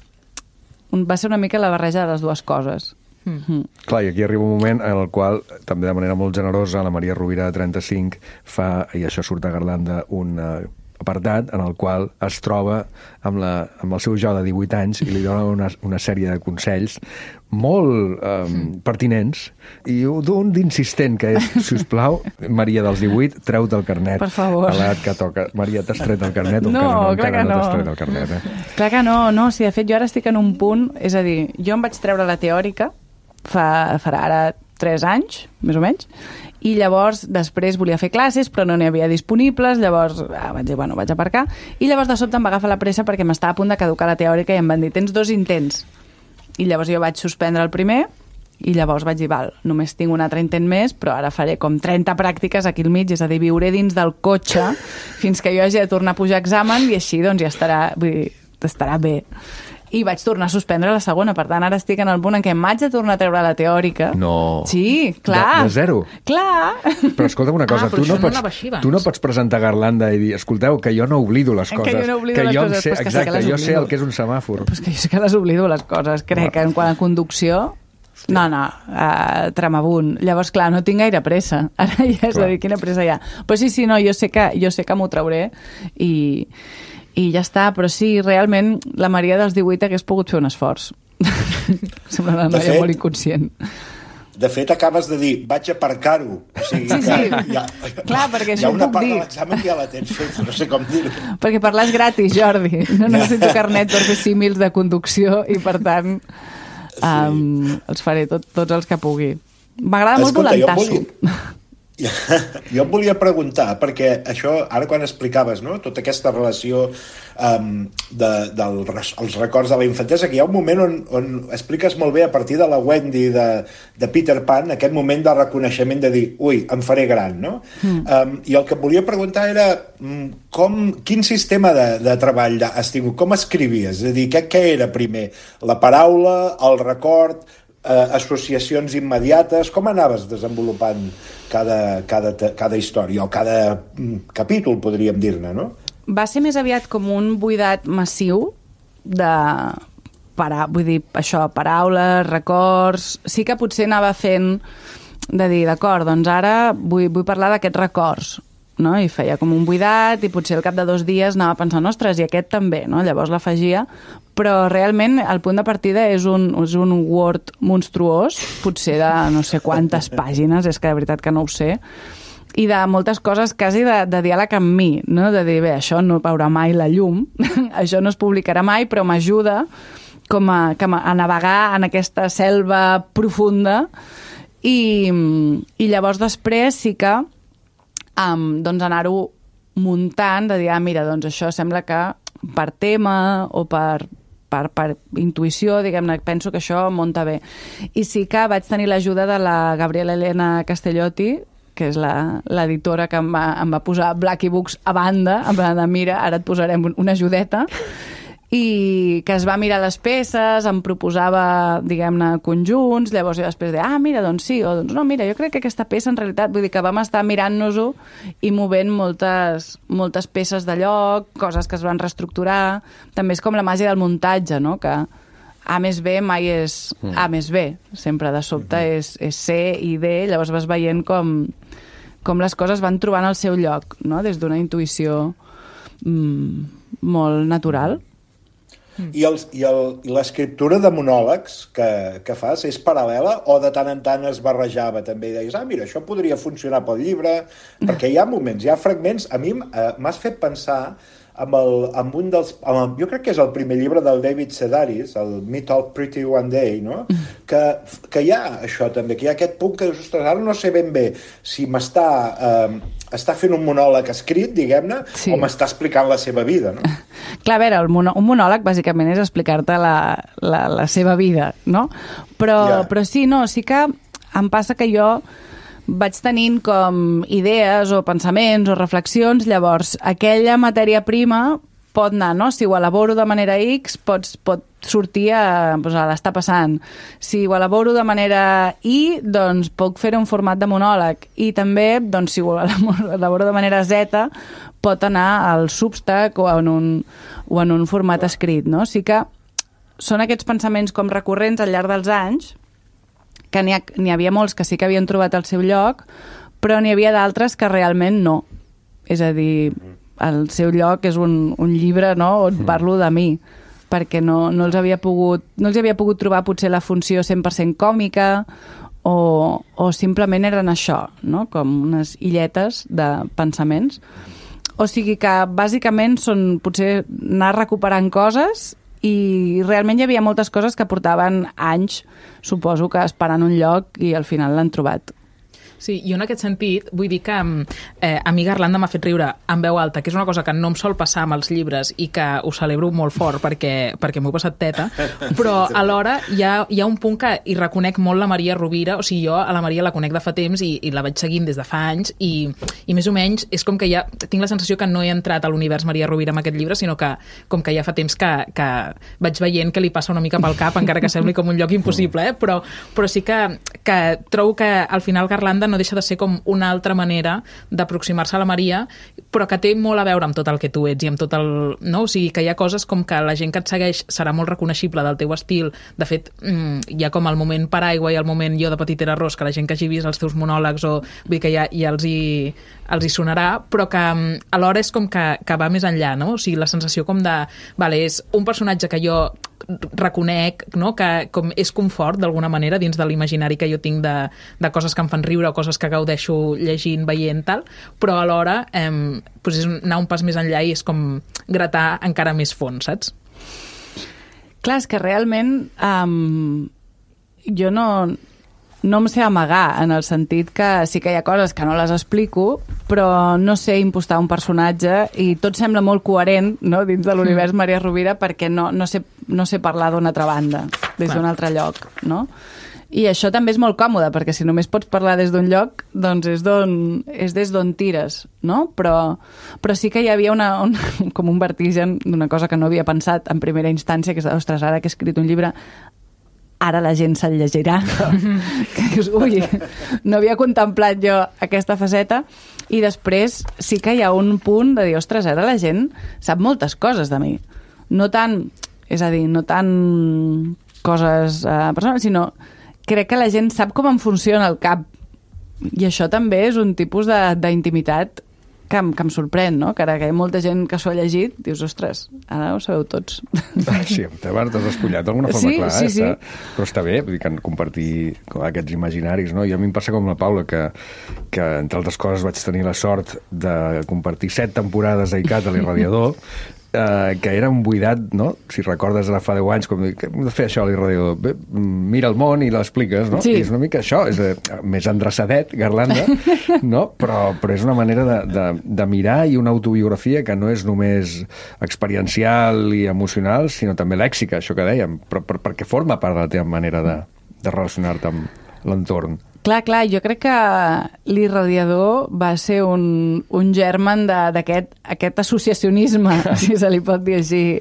va ser una mica la barreja de les dues coses. Mm. Clar, i aquí arriba un moment en el qual, també de manera molt generosa, la Maria Rovira de trenta-cinc fa, i això surt a Garlanda, un uh, apartat en el qual es troba amb, la, amb el seu jo de divuit anys i li dona una, una sèrie de consells molt um, pertinents i un d'insistent que és, si us plau, Maria dels divuit, treu-te el carnet. Per favor. A l'edat que toca. Maria, t'has tret el carnet? O no, no, clar que no. no t'has tret el carnet, eh? Clar que no, no. Si de fet jo ara estic en un punt, és a dir, jo em vaig treure la teòrica fa, farà ara tres anys, més o menys, i llavors després volia fer classes però no n'hi havia disponibles, llavors ah, vaig dir, bueno, vaig aparcar, i llavors de sobte em va agafar la pressa perquè m'estava a punt de caducar la teòrica i em van dir, tens dos intents, i llavors jo vaig suspendre el primer i llavors vaig dir, val, només tinc un altre intent més, però ara faré com trenta pràctiques aquí al mig, és a dir, viuré dins del cotxe fins que jo hagi de tornar a pujar examen i així doncs ja estarà, vull dir, estarà bé. I vaig tornar a suspendre la segona, per tant, ara estic en el punt en què m'haig de tornar a treure la teòrica. No. Sí, clar. De, de zero? Clar. Però escolta'm una cosa, ah, tu, no no pots, tu no pots presentar Garlanda i dir, escolteu, que jo no oblido les coses. Que jo no oblido que les jo coses, sé, pues que exacte, sé que les jo oblido. sé el que és un semàfor. Pues que jo sé que les oblido, les coses. Crec que en quant a conducció... No, no, uh, tramabunt. Llavors, clar, no tinc gaire pressa. Ara ja és a dir, quina pressa hi ha. Però sí, sí, no, jo sé que, jo sé que m'ho trauré i... i ja està, però sí, realment la Maria dels divuit hagués pogut fer un esforç. Sembla una noia fet, molt inconscient. De fet, acabes de dir, vaig aparcar-ho. O sigui, sí, sí. Hi ha, clar, perquè hi ha una part dir. de l'examen que ja la tens fet, no sé com dir-ho. Perquè parlar és gratis, Jordi. No necessito carnet per fer símils de conducció i, per tant, um, sí. els faré tot, tots els que pugui. M'agrada molt volantasso. Jo em volia preguntar, perquè això, ara quan explicaves, no?, tota aquesta relació um, de, del, els records de la infantesa, que hi ha un moment on, on expliques molt bé a partir de la Wendy de, de Peter Pan, aquest moment de reconeixement de dir, ui, em faré gran, no? Mm. Um, I el que volia preguntar era com, quin sistema de, de treball has tingut, com escrivies? És a dir, què, què era primer? La paraula, el record... eh, associacions immediates? Com anaves desenvolupant cada, cada, cada història, o cada mm, capítol, podríem dir-ne, no? Va ser més aviat com un buidat massiu de... Para, vull dir, això, paraules, records... Sí que potser anava fent de dir, d'acord, doncs ara vull, vull parlar d'aquests records, no? I feia com un buidat i potser al cap de dos dies anava pensant, ostres, i aquest també, no? Llavors l'afegia, però realment el punt de partida és un, és un Word monstruós, potser de no sé quantes pàgines, és que de veritat que no ho sé, i de moltes coses quasi de, de diàleg amb mi, no? De dir, bé, això no veurà mai la llum, això no es publicarà mai, però m'ajuda com a, com a navegar en aquesta selva profunda. I, i llavors després sí que um, doncs anar-ho muntant, de dir, ah, mira, doncs això sembla que per tema o per, per, per intuïció, diguem-ne, penso que això munta bé. I sí que vaig tenir l'ajuda de la Gabriela Elena Castellotti, que és l'editora que em va, em va posar Blacky Books a banda, en plan de, mira, ara et posarem una ajudeta, i que es va mirar les peces, em proposava, diguem-ne, conjunts, llavors jo després de, ah, mira, doncs sí, o doncs no, mira, jo crec que aquesta peça en realitat, vull dir que vam estar mirant-nos-ho i movent moltes, moltes peces de lloc, coses que es van reestructurar, també és com la màgia del muntatge, no?, que A més B mai és A més B, sempre de sobte és, és C i D, llavors vas veient com, com les coses van trobant el seu lloc, no?, des d'una intuïció mm, molt natural. I, els, i, el, i l'escriptura de monòlegs que, que fas és paral·lela o de tant en tant es barrejava també i deies, ah, mira, això podria funcionar pel llibre, perquè hi ha moments, hi ha fragments, a mi eh, m'has fet pensar amb, el, amb un dels... Amb el, jo crec que és el primer llibre del David Sedaris, el Me Talk Pretty One Day, no? Que, que hi ha això també, que hi ha aquest punt que dius, ostres, ara no sé ben bé si m'està eh, està fent un monòleg escrit, diguem-ne, sí, o m'està explicant la seva vida, no? Clar, a veure, un monòleg bàsicament és explicar-te la, la, la seva vida, no? Però, yeah. però sí, no, sí que em passa que jo vaig tenint com idees o pensaments o reflexions, llavors aquella matèria prima pot anar, no? Si ho elaboro de manera X, pots, pot sortir a, doncs, a l'estar passant. Si ho elaboro de manera Y, doncs puc fer un format de monòleg. I també, doncs, si ho elaboro de manera Z, pot anar al Substack o en un, o en un format escrit, no? Sí que són aquests pensaments com recurrents al llarg dels anys, que n'hi ha, n'hi havia molts que sí que havien trobat el seu lloc, però n'hi havia d'altres que realment no. És a dir, el seu lloc és un, un llibre, no?, on parlo de mi, perquè no, no els havia pogut, no els havia pogut trobar potser la funció cent per cent còmica o, o simplement eren això, no?, com unes illetes de pensaments. O sigui que bàsicament són potser anar recuperant coses i realment hi havia moltes coses que portaven anys, suposo que esperant un lloc i al final l'han trobat. Sí, i en aquest sentit vull dir que eh, a mi Garlanda m'ha fet riure en veu alta, que és una cosa que no em sol passar amb els llibres i que ho celebro molt fort perquè, perquè m'ho he passat teta, però alhora hi ha, hi ha un punt que hi reconec molt la Maria Rovira, o sigui, jo a la Maria la conec de fa temps i, i la vaig seguint des de fa anys i, i més o menys és com que ja tinc la sensació que no he entrat a l'univers Maria Rovira amb aquest llibre, sinó que com que ja fa temps que, que vaig veient que li passa una mica pel cap, encara que sembli com un lloc impossible, eh? però, però sí que, que trobo que al final Garlanda no deixa de ser com una altra manera d'aproximar-se a la Maria, però que té molt a veure amb tot el que tu ets i amb tot el... No? O sigui, que hi ha coses com que la gent que et segueix serà molt reconeixible del teu estil. De fet, hi ha com el moment paraigua i el moment jo de Petit Era Ros, que la gent que hagi vist els teus monòlegs o vull dir que ja, ja els, hi, els hi sonarà, però que alhora és com que, que va més enllà, no? O sigui, la sensació com de... Vale, és un personatge que jo reconec, no?, que com és confort d'alguna manera dins de l'imaginari que jo tinc de, de coses que em fan riure o coses que gaudeixo llegint, veient, tal, però alhora eh, doncs és anar un pas més enllà i és com gratar encara més fons, saps? Clar, és que realment um, jo no, no em sé amagar, en el sentit que sí que hi ha coses que no les explico, però no sé impostar un personatge i tot sembla molt coherent, no?, dins de l'univers Maria Rovira, perquè no, no, sé, no sé parlar d'una altra banda, des d'un altre lloc, no? I això també és molt còmode, perquè si només pots parlar des d'un lloc, doncs és, d'on, és des d'on tires, no? Però, però sí que hi havia una, un, com un vertigen d'una cosa que no havia pensat en primera instància, que és, ostres, ara que he escrit un llibre ara la gent se'l llegirà. Que dius, ui, no havia contemplat jo aquesta faceta. I després sí que hi ha un punt de dir, ostres, ara la gent sap moltes coses de mi. No tant, és a dir, no tant coses eh, personals, sinó crec que la gent sap com em funciona el cap. I això també és un tipus d'intimitat que em, que em sorprèn, no? Que ara que hi ha molta gent que s'ho ha llegit, dius, ostres, ara ho sabeu tots. Sí, t'has despullat d'alguna forma, sí, clar. Sí, sí. Està, però està bé, vull dir que compartir aquests imaginaris, no? I a mi em passa com la Paula, que, que entre altres coses vaig tenir la sort de compartir set temporades a ICAT a l'Irradiador, Uh, que era un buidat, no? Si recordes ara fa deu anys, com que hem de fer això a l'Irradiador. Bé, mira el món i l'expliques, no? Sí. I és una mica això, és uh, més endreçadet, Garlanda, no? Però, però és una manera de, de, de mirar i una autobiografia que no és només experiencial i emocional, sinó també lèxica, això que dèiem, però per, perquè forma part de la teva manera de, de relacionar-te amb l'entorn. Clar, clar, jo crec que l'Irradiador va ser un, un germen d'aquest aquest associacionisme, si se li pot dir així,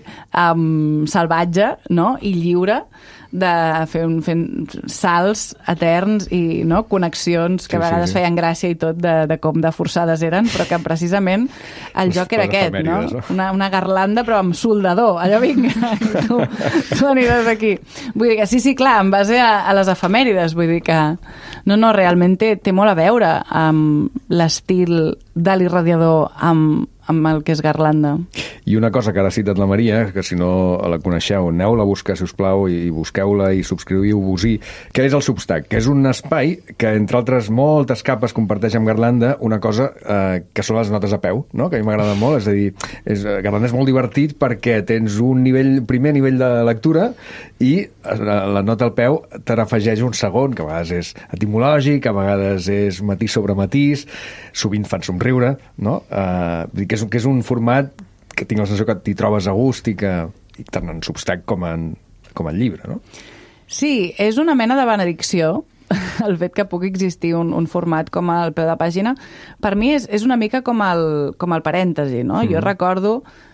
um, salvatge, no? I lliure, de fer un, fent salts eterns i no? Connexions que sí, a vegades sí, sí. feien gràcia i tot de, de com de forçades eren, però que precisament el joc era aquest, no? Una, una garlanda però amb soldador, allò vinga, tu, tu aniràs aquí. Vull dir que sí, sí, clar, en base a, a les efemèrides, vull dir que no, no, realment té, té molt a veure amb l'estil de l'Irradiador, amb amb el que és Garlanda. I una cosa que ara ha citat la Maria, que si no la coneixeu, aneu-la a buscar, si us plau, i busqueu-la i subscriviu-vos-hi, que és el Substack, que és un espai que, entre altres moltes capes, comparteix amb Garlanda una cosa eh, que són les notes a peu, no? Que a mi m'agrada molt, és a dir, és, Garlanda és molt divertit perquè tens un nivell, primer nivell de lectura i la, la nota al peu te n'afegeix un segon, que a vegades és etimològic, a vegades és matís sobre matís, sovint fan somriure, no? Eh, que és, que és un format que tinc la sensació que t'hi trobes a gust i que i tant en Substack com en, com en llibre, no? Sí, és una mena de benedicció el fet que pugui existir un, un format com el peu de pàgina. Per mi és, és una mica com el, com el parèntesi, no? Mm. Jo recordo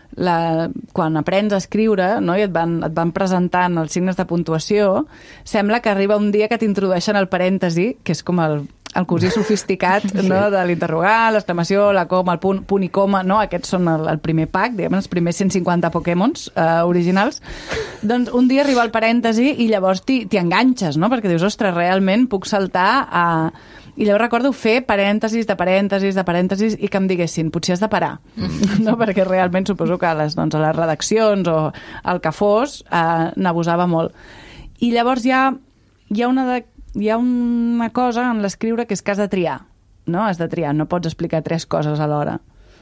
la, quan aprens a escriure, no? I et van, et van presentant els signes de puntuació, sembla que arriba un dia que t'introdueixen el parèntesi, que és com el el cosí sofisticat, sí. No? De l'interrogar, l'exclamació, la coma, el punt, punt i coma, no? Aquests són el, el primer pack, diguem, els primers cent cinquanta Pokémons eh, originals. Doncs un dia arriba el parèntesi i llavors t'hi enganxes, no? Perquè dius, ostres, realment puc saltar a... I llavors recordo fer parèntesis de parèntesis de parèntesis i que em diguessin, potser has de parar, mm. No? Perquè realment suposo que a les, doncs, a les redaccions o el que fos eh, n'abusava molt. I llavors hi ha, hi ha una de hi ha una cosa en l'escriure que és que has de triar, no? Has de triar, no pots explicar tres coses alhora.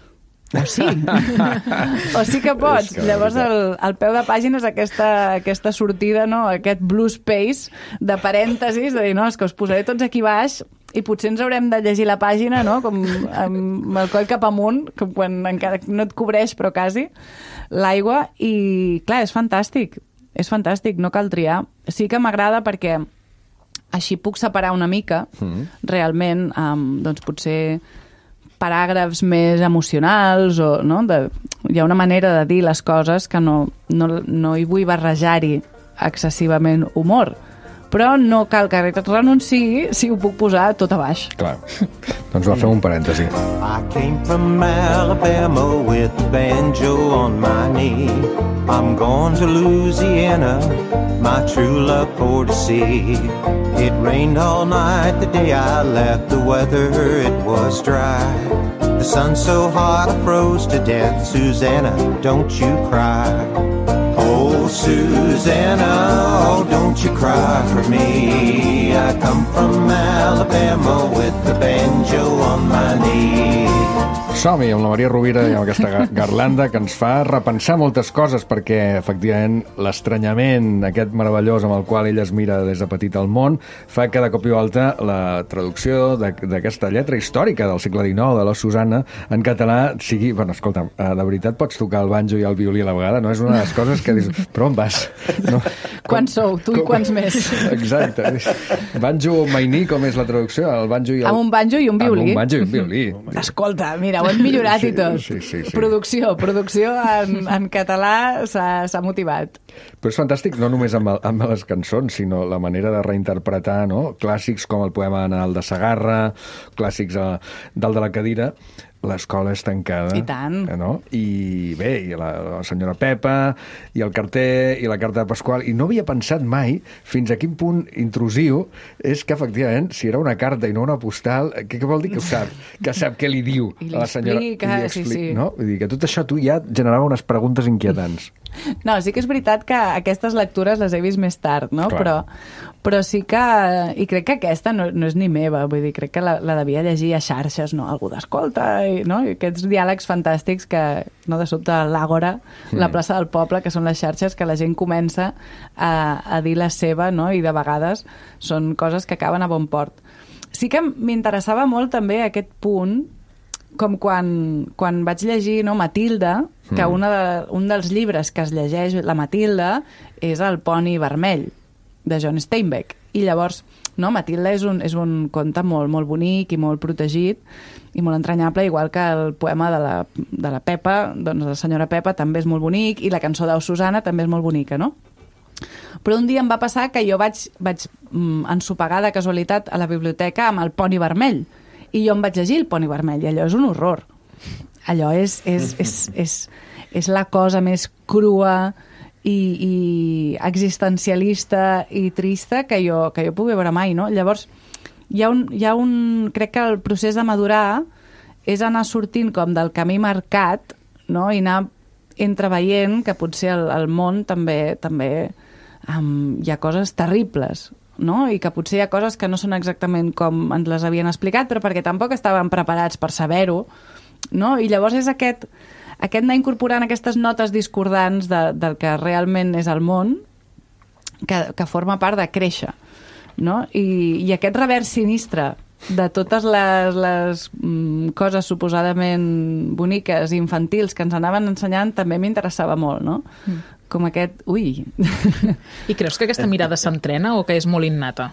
O sí. O sí que pots. Que llavors, el, el peu de pàgina és aquesta, aquesta sortida, no? Aquest blue space de parèntesis, de dir, no, és que us posaré tots aquí baix i potser ens haurem de llegir la pàgina, no? Com amb el coll cap amunt, com quan encara no et cobreix, però quasi, l'aigua. I, clar, és fantàstic. És fantàstic, no cal triar. Sí que m'agrada perquè així puc separar una mica, mm. realment, um, doncs potser paràgrafs més emocionals, o, no? De, hi ha una manera de dir les coses que no, no, no hi vull barrejar-hi excessivament humor. Però no cal que renunciï si ho puc posar tot a baix. Clar. Doncs va fer un parèntesi. I came from Alabama with the banjo on my knee. I'm going to Louisiana, my true love for to see. It rained all night the day I left. The weather, it was dry. The sun so hot I froze to death. Susanna, don't you cry. Oh, Susanna, oh, don't you cry for me. I come from Alabama with the banjo on my knee. Som-hi amb la Maria Rovira i amb aquesta Garlanda que ens fa repensar moltes coses perquè, efectivament, l'estranyament aquest meravellós amb el qual ella es mira des de petit al món fa que de cop i volta la traducció d'aquesta lletra històrica del segle dinou de la Susanna en català sigui... Bueno, escolta, de veritat pots tocar el banjo i el violí a la vegada? No? És una de les coses que dius, però on vas? No? Quants sou? Tu i quants més? Exacte. Banjo mainí, com és la traducció? El banjo i el... Amb un banjo i un violí. Amb un banjo i un violí. Escolta, mira, ho hem millorat Sí, i tot. sí, sí, sí. Producció, producció en, en català s'ha s'ha motivat. Però és fantàstic no només amb, el, amb les cançons, sinó la manera de reinterpretar, no? Clàssics com el poema Nadal de Segarra, clàssics a, dalt de la cadira. L'escola és tancada. I tant. No? I bé, i la, la senyora Pepa, i el carter, i la carta de Pasqual, i no havia pensat mai fins a quin punt intrusiu és que, efectivament, si era una carta i no una postal, què, què vol dir que ho sap? Que sap què li diu I li a la senyora... explica, I li sí, sí. No? Vull dir que tot això tu ja generava unes preguntes inquietants. No, sí que és veritat que aquestes lectures les he vist més tard, no? Però, però sí que... I crec que aquesta no, no és ni meva, vull dir, crec que la, la devia llegir a xarxes, no? Algú d'escolta, i, no? I aquests diàlegs fantàstics que, no, de sobte, l'Àgora, mm. la plaça del poble, que són les xarxes que la gent comença a, a dir la seva, no? I de vegades són coses que acaben a bon port. Sí que m'interessava molt també aquest punt, com quan, quan vaig llegir, no, Matilda, que una de, un dels llibres que es llegeix la Matilda és El poni vermell, de John Steinbeck. I llavors, no, Matilda és un, és un conte molt, molt bonic i molt protegit i molt entranyable, igual que el poema de la, de la Pepa, doncs la senyora Pepa també és molt bonic, i la cançó d'Au Susana també és molt bonica, no? Però un dia em va passar que jo vaig, vaig mm, ensopegar de casualitat a la biblioteca amb El poni vermell, i jo em vaig llegir El poni vermell, i allò és un horror. Allò és, és, és, és, és la cosa més crua i, i existencialista i trista que jo, que jo pugui veure mai, no? Llavors, hi ha un, hi ha un... Crec que el procés de madurar és anar sortint com del camí marcat, no? I anar entreveient que potser el, el món també, també um, hi ha coses terribles, no? I que potser hi ha coses que no són exactament com ens les havien explicat, però perquè tampoc estaven preparats per saber-ho, no? I llavors és aquest, aquest anar incorporant aquestes notes discordants de, del que realment és el món, que, que forma part de créixer, no? I, i aquest revers sinistre de totes les, les mm, coses suposadament boniques i infantils que ens anaven ensenyant també m'interessava molt, no? Mm. Com aquest... Ui! I creus que aquesta mirada s'entrena o que és molt innata?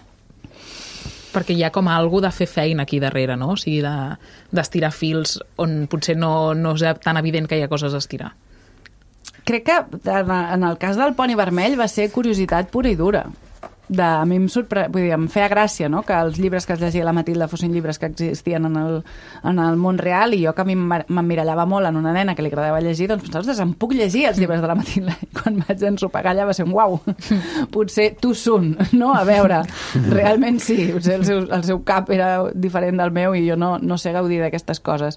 Perquè hi ha com algo de fer feina aquí darrere, no? O sigui, d'estirar de, fils on potser no, no és tan evident que hi ha coses a estirar. Crec que en el cas del poni vermell va ser curiositat pura i dura. De, a mi em, sorpre... Vull dir, em feia gràcia, no?, que els llibres que es llegia la Matilda fossin llibres que existien en el, en el món real, i jo, que a mi m'emmirallava molt en una nena que li agradava llegir, doncs pensava, ostres, em puc llegir els llibres de la Matilda. I quan vaig ensopegar allà va ser un uau. Potser tu sun, no? A veure, realment sí, potser el seu, el seu cap era diferent del meu i jo no, no sé gaudir d'aquestes coses.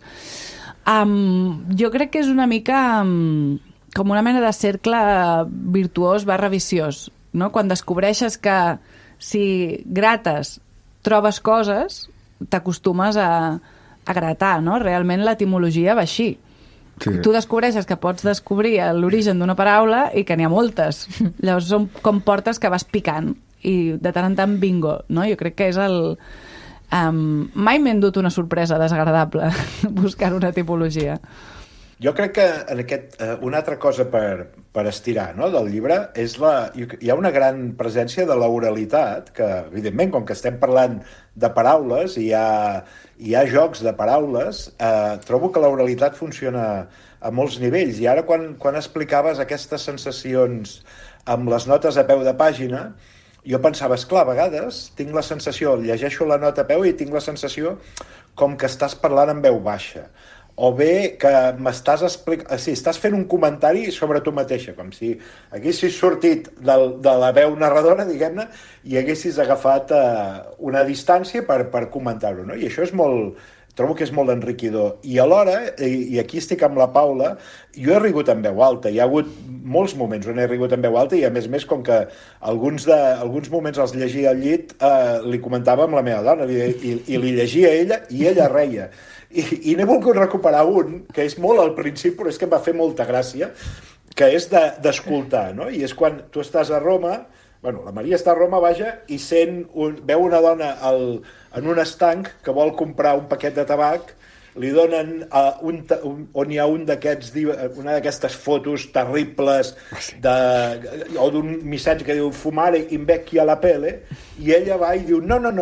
Um, jo crec que és una mica um, com una mena de cercle virtuós barra viciós, no? Quan descobreixes que si grates trobes coses, t'acostumes a, a gratar, no? Realment l'etimologia va així. Sí. Tu descobreixes que pots descobrir l'origen d'una paraula i que n'hi ha moltes. Llavors són com portes que vas picant i de tant en tant bingo, no? Jo crec que és el... Um, mai m'he endut una sorpresa desagradable buscant una tipologia. Jo crec que en aquest, eh, una altra cosa per, per estirar, no?, del llibre és la... Hi ha una gran presència de l'oralitat, que, evidentment, com que estem parlant de paraules i hi ha, hi ha jocs de paraules, eh, trobo que l'oralitat funciona a molts nivells. I ara, quan, quan explicaves aquestes sensacions amb les notes a peu de pàgina, jo pensava, esclar, a vegades tinc la sensació, llegeixo la nota a peu i tinc la sensació com que estàs parlant en veu baixa, o bé que m'estàs explicant... Sí, estàs fent un comentari sobre tu mateixa, com si haguessis sortit del, de la veu narradora, diguem-ne, i haguessis agafat uh, una distància per, per comentar-ho, no? I això és molt... Trobo que és molt enriquidor. I alhora, i, i aquí estic amb la Paula, jo he rigut en veu alta. Hi ha hagut molts moments on he rigut en veu alta i, a més a més, com que alguns, de, alguns moments els llegia al llit, eh, li comentava amb la meva dona i, i, i li llegia a ella i ella reia. I, i n'he volgut recuperar un, que és molt al principi, però és que em va fer molta gràcia, que és d'escoltar, de, no? I és quan tu estàs a Roma, bueno, la Maria està a Roma, vaja, i sent un, veu una dona al, en un estanc que vol comprar un paquet de tabac, li donen uh, un, un, on hi ha un d'aquests, una d'aquestes fotos terribles de, o d'un missatge que diu fumare invecchia la pelle, i ella va i diu, no, no, no,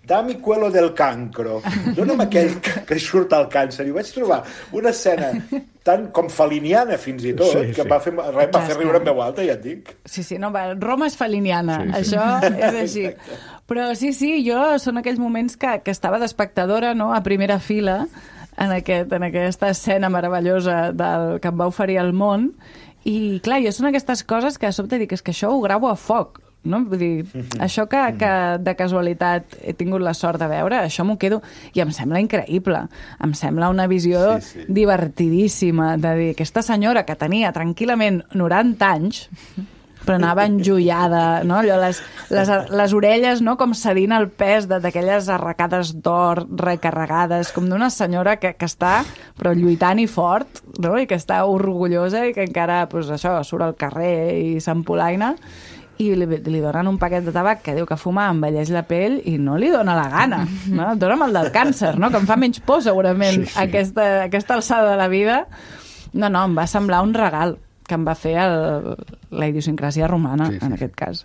Dami quello del cancro. Dóna'm aquell que surt al càncer. I vaig trobar una escena tan com feliniana, fins i tot, sí, que sí. va fer, res, va fer riure en veu alta, ja et dic. Sí, sí, no, va, Roma és feliniana, Sí, sí. això és així. Però sí, sí, jo són aquells moments que, que estava d'espectadora, no?, a primera fila, en, aquest, en aquesta escena meravellosa del que em va oferir el món, i clar, jo són aquestes coses que a sobte dic, és que això ho gravo a foc, no? Vull dir, això que, que de casualitat he tingut la sort de veure, això m'ho quedo, i em sembla increïble, em sembla una visió Sí, sí. divertidíssima, de dir, aquesta senyora que tenia tranquil·lament noranta anys, però anava enjoiada, no? Allò, les, les, les orelles, no?, com cedint el pes de- d'aquelles arracades d'or recarregades, com d'una senyora que, que està però lluitant i fort, no?, i que està orgullosa i que encara, pues, això, surt al carrer i s'empolaina, i li, li donen un paquet de tabac que diu que fuma envelleix la pell i no li dona la gana, no? Dóna'm el del càncer, no?, que em fa menys por segurament Sí, sí. Aquesta, aquesta alçada de la vida. No, no, em va semblar un regal que em va fer el, la idiosincràsia romana, Sí, sí, en sí. aquest cas.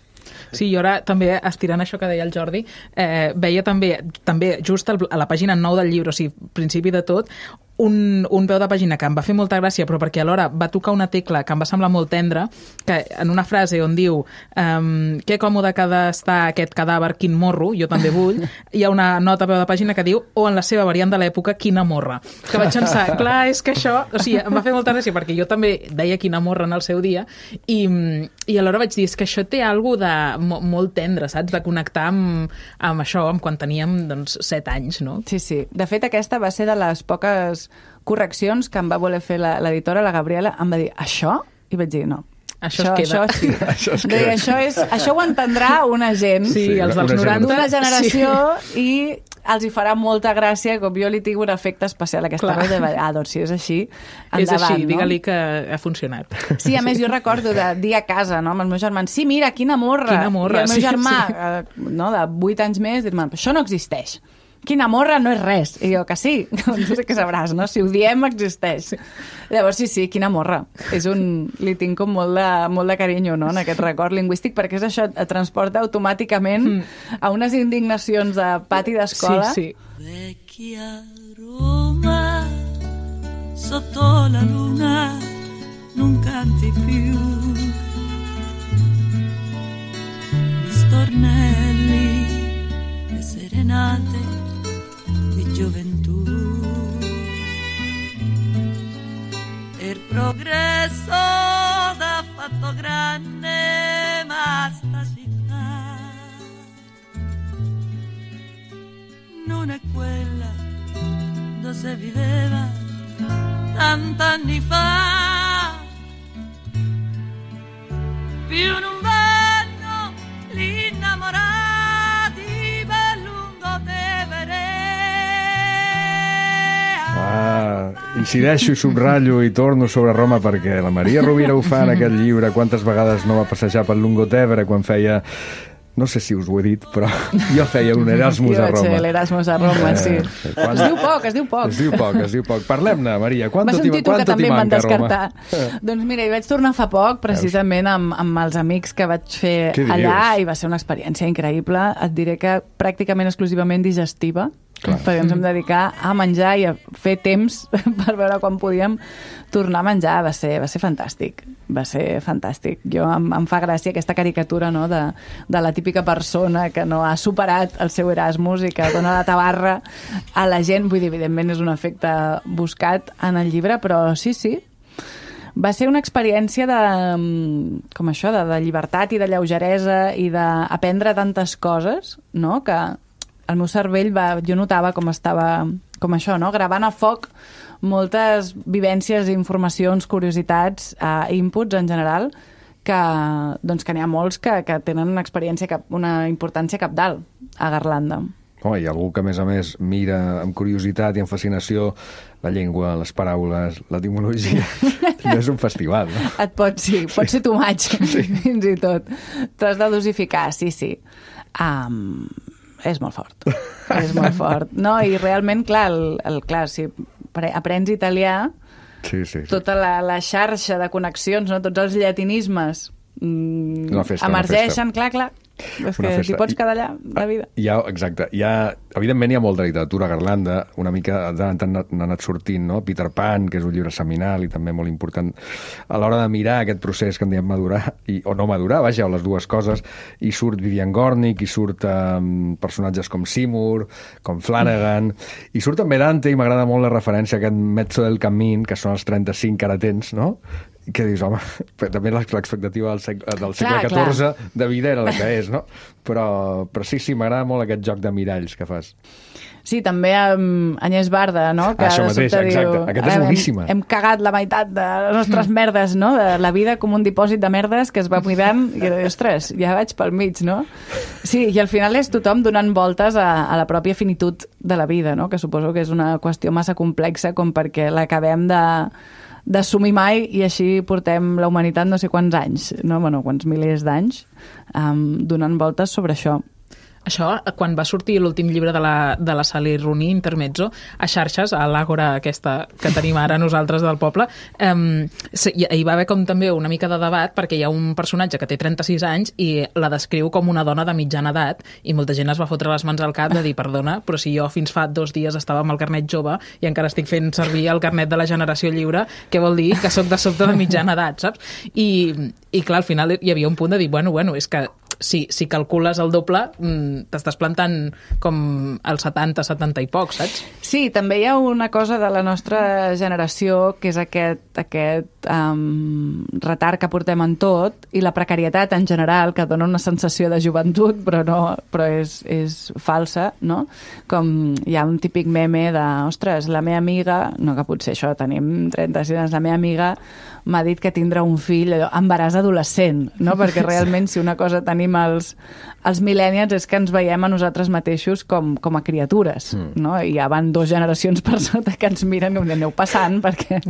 Sí, jo ara també, estirant això que deia el Jordi, eh, veia també, també just al, a la pàgina nou del llibre, o sigui, principi de tot, un, un peu de pàgina que em va fer molta gràcia, però perquè alhora va tocar una tecla que em va semblar molt tendra, que en una frase on diu um, que còmode que ha d'estar aquest cadàver, quin morro, jo també vull, hi ha una nota a peu de pàgina que diu, o en la seva variant de l'època, quina morra. Que vaig pensar, clar, és que això, o sigui, em va fer molta gràcia, perquè jo també deia quina morra en el seu dia, i, i alhora vaig dir, és que això té alguna de mo, molt tendre, saps? De connectar amb, amb això, amb quan teníem, doncs, set anys, no? Sí, sí. De fet, aquesta va ser de les poques correccions que em va voler fer la- l'editora, la Gabriela. Em va dir, això? I vaig dir, no. Això es queda. Això, sí. Això es Vull dir, queda. això, és, això ho entendrà una gent Sí, Sí, els una- dels una noranta. d'una generació sí. i els hi farà molta gràcia, com jo li tinc un efecte especial a aquesta Clar. cosa, de, ah, doncs si és així, endavant. És així, no? digue-li que ha funcionat. Sí, a més, jo recordo de dir a casa, no?, amb els meus germans, sí, mira, quina morra. Quina morra, I el meu sí, germà, sí. eh, no, de vuit anys més, dir-me, això no existeix. Quina morra no és res. I jo, que sí, no sé què sabràs, no? Si ho diem, existeix. Llavors, sí, sí, quina morra. És un... Li tinc com molt de, molt de carinyo, no?, en aquest record lingüístic, perquè és això, et transporta automàticament mm. a unes indignacions de pati d'escola. Sí, sí. Vecchia Roma, sotto la luna non canti più gli stornelli, le serenate di gioventù. E il progresso d'ha fatto grande, ma sta città non è quella dove si viveva tant'anni fa. Più non vanno gli innamorati per lungo Tevere. Ah, incideixo i subratllo i torno sobre Roma perquè la Maria Rovira ho fa en aquest llibre. Quantes vegades no va passejar pel Lungotevere quan feia... No sé si us ho he dit, però jo feia un Erasmus Jo a vaig Roma. fer l'Erasmus a Roma, sí. Eh, quan- Es diu poc, es diu poc. Es diu poc, es diu poc. Parlem-ne, Maria. Va Quanto ser t'hi un títol que quanto t'hi també em van manca, Roma? descartar. Doncs mira, hi vaig tornar fa poc, precisament amb, amb els amics que vaig fer Què dius? allà, i va ser una experiència increïble. Et diré que pràcticament exclusivament digestiva, Clar. perquè ens vam dedicar a menjar i a fer temps per veure quan podíem tornar a menjar. Va ser, va ser fantàstic, va ser fantàstic. Jo em, em fa gràcia aquesta caricatura, no?, de, de la típica persona que no ha superat el seu Erasmus i que dona la tabarra a la gent. Vull dir, evidentment és un efecte buscat en el llibre, però sí, sí, va ser una experiència de, com això, de, de llibertat i de lleugeresa i d'aprendre tantes coses, no?, que el meu cervell va, jo notava com estava, com això, no?, gravant a foc moltes vivències, informacions, curiositats, eh, inputs en general, que, doncs, que n'hi ha molts que, que tenen una experiència, cap, una importància capdalt a Garlanda. Oh, hi ha algú que, a més a més, mira amb curiositat i amb fascinació la llengua, les paraules, l'etimologia. No és un festival, no? Et pot, sí, pot ser too much, sí. Fins i tot. T'has de dosificar, sí, sí. Um, és molt fort. És molt fort. No, i realment, clar, el, el, clar si pre- aprens italià, Sí, sí, sí. tota la, la xarxa de connexions, no? Tots els llatinismes mm, Una festa, una emergeixen, festa. clar, clar, És que t'hi pots quedar allà, la vida. Hi ha, exacte. Hi ha, evidentment hi ha molta literatura a Garlanda, una mica n'ha anat sortint, no? Peter Pan, que és un llibre seminal i també molt important a l'hora de mirar aquest procés que en diem madurar, i, o no madurar, vaja, o les dues coses, i surt Vivian Gornick, i surt um, personatges com Seymour, com Flanagan, i surt també Dante, i m'agrada molt la referència a aquest mezzo del camín, que són els trenta-cinc que ara tens, no? I que dius, home, també l'expectativa del segle, del segle Clar, catorze clar. de vida era la que és, no? Però, però sí, sí, m'agrada molt aquest joc de miralls que fas. Sí, també amb Agnès Barda, no? Que Això de mateix, sobte exacte. diu, Aquesta és "Ara hem- boníssima." Hem cagat la meitat de les nostres merdes, no? De la vida com un dipòsit de merdes que es va buidant i, ostres, ja vaig pel mig, no? Sí, i al final és tothom donant voltes a, a la pròpia finitud de la vida, no? Que suposo que és una qüestió massa complexa com perquè l'acabem de d'assumir mai i així portem la humanitat no sé quants anys, no? Bueno, quants milers d'anys um, donant voltes sobre això. Això, quan va sortir l'últim llibre de la, de la Sally Rooney, Intermezzo, a xarxes, a l'àgora aquesta que tenim ara nosaltres del poble, um, hi va haver com també una mica de debat perquè hi ha un personatge que té trenta-sis anys i la descriu com una dona de mitjana edat i molta gent es va fotre les mans al cap de dir, perdona, però si jo fins fa dos dies estava amb el carnet jove i encara estic fent servir el carnet de la generació lliure, què vol dir? Que sóc de sobte de mitjana edat, saps? I, i clar, al final hi havia un punt de dir, bueno, bueno, és que si, si calcules el doble, t'estàs plantant com el setanta, setanta i poc, saps? Sí, també hi ha una cosa de la nostra generació que és aquest, aquest um, retard que portem en tot i la precarietat en general, que dona una sensació de joventut, però no, però és, és falsa, no? Com hi ha un típic meme de, ostres, la meva amiga, no que potser això, tenim trenta-sis anys, la meva amiga m'ha dit que tindrà un fill, allò, embaràs adolescent, no? Perquè realment si una cosa tenim els, els millennials és que ens veiem a nosaltres mateixos com, com a criatures, mm. no? I ja van dues generacions per sota que ens miren com aneu passant, perquè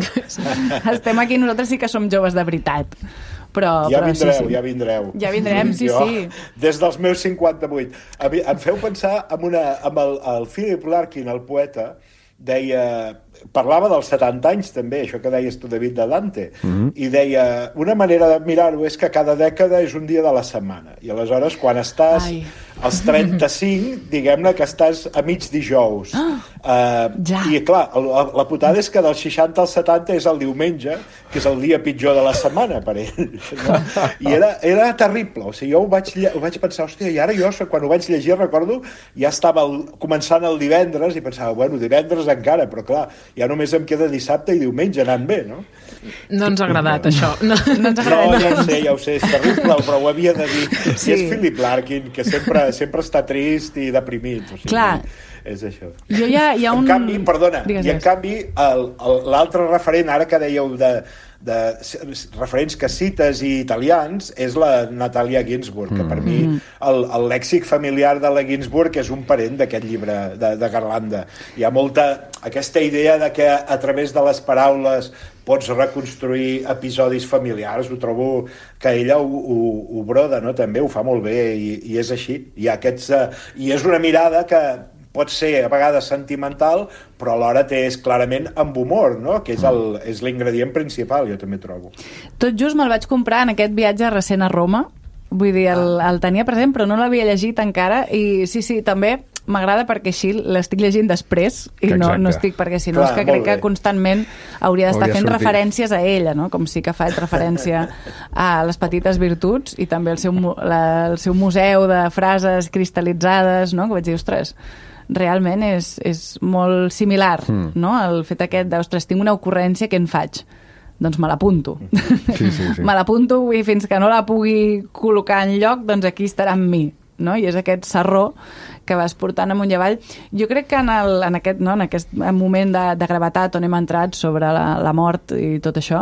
estem aquí, nosaltres sí que som joves de veritat. Però, ja però, vindreu, sí, sí. ja vindreu. Ja vindrem, sí, jo, sí. Des dels meus cinquanta-vuit. A mi, em feu pensar amb, una, amb el, el Philip Larkin, el poeta, deia, parlava dels setanta anys també, això que deies tu, David, de Dante, mm-hmm. i deia, una manera de mirar-ho és que cada dècada és un dia de la setmana, i aleshores quan estàs Ai. als trenta-cinc, diguem-ne que estàs a mig dijous. Ah, uh, ja. I clar, la, la putada és que dels seixanta als setanta és el diumenge, que és el dia pitjor de la setmana per ell. No? I era, era terrible, o sigui, jo ho vaig, ho vaig pensar, hòstia, i ara jo, quan ho vaig llegir, recordo, ja estava el, començant el divendres i pensava, bueno, divendres encara, però clar, ja només em queda dissabte i diumenge anant bé, no? No ens ha agradat, no. això. No, no ens ha no, agradat. ja ho sé, ja ho sé, és terrible, però ho havia de dir. Sí. I és Philip Larkin, que sempre, sempre està trist i deprimit. O sigui, clar. És això. Jo ja, hi ha un... En canvi, perdona, Digues, i en canvi, l'altre referent, ara que dèieu de, de referents que cites i italians, és la Natalia Ginzburg, que per mm. mi el, el lèxic familiar de la Ginzburg és un parent d'aquest llibre de, de Garlanda. Hi ha molta... aquesta idea de que a través de les paraules pots reconstruir episodis familiars, ho trobo que ella ho, ho, ho broda, no? També ho fa molt bé i, i és així. Hi ha aquests, uh, I és una mirada que pot ser a vegades sentimental, però alhora té és clarament amb humor, no? Que és el, és l'ingredient principal, jo també trobo. Tot just me'l vaig comprar en aquest viatge recent a Roma, vull dir, el, el tenia present, però no l'havia llegit encara, i sí, sí, també m'agrada perquè així l'estic llegint després i no, no estic, perquè si no és que crec que constantment hauria d'estar fent sortir. referències a ella, no? Com sí que faig referència a les petites virtuts i també el seu, la, el seu museu de frases cristal·litzades, no? Que vaig dir, ostres, realment és, és molt similar, mm. no? El fet aquest de, ostres, tinc una ocurrència, què en faig? Doncs me l'apunto. Sí, sí, sí. Me l'apunto i fins que no la pugui col·locar en lloc, doncs aquí estarà amb mi. No? I és aquest sarró que vas portant amunt i avall. Jo crec que en, el, en, aquest, no? en aquest moment de, de gravetat on hem entrat sobre la, la mort i tot això,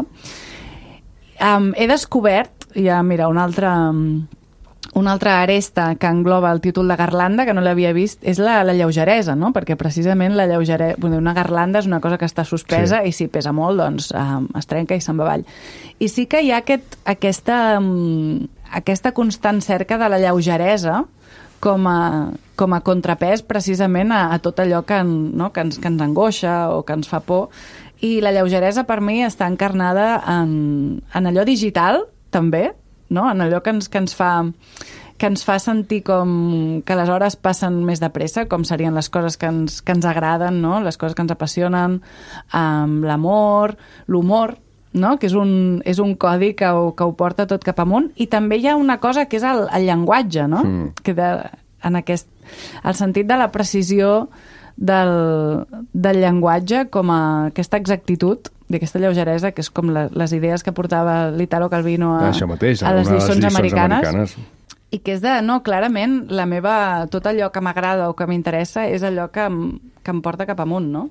um, he descobert, ja mira, una altra... Una altra aresta que engloba el títol de Garlanda, que no l'havia vist, és la, la lleugeresa, no? Perquè precisament la lleugeresa, una garlanda és una cosa que està suspesa sí. i si pesa molt, doncs um, es trenca i se'n va avall. I sí que hi ha aquest, aquesta, um, aquesta constant cerca de la lleugeresa com a, com a contrapès precisament a, a tot allò que, en, no? que, ens, que ens angoixa o que ens fa por. I la lleugeresa per mi està encarnada en, en allò digital, també, no? En allò que ens, que ens fa que ens fa sentir com que les hores passen més de pressa, com serien les coses que ens, que ens agraden, no? Les coses que ens apassionen, um, l'amor, l'humor, no? Que és un, és un codi que ho, que ho porta tot cap amunt. I també hi ha una cosa que és el, el llenguatge, no? Mm. Que de, en aquest, el sentit de la precisió del, del llenguatge com a aquesta exactitud i aquesta lleugeresa, que és com la, les idees que portava l'Italo Calvino a, mateix, a les lliçons, lliçons americanes, americanes. I que és de, no, clarament, la meva, tot allò que m'agrada o que m'interessa és allò que em, que em porta cap amunt, no?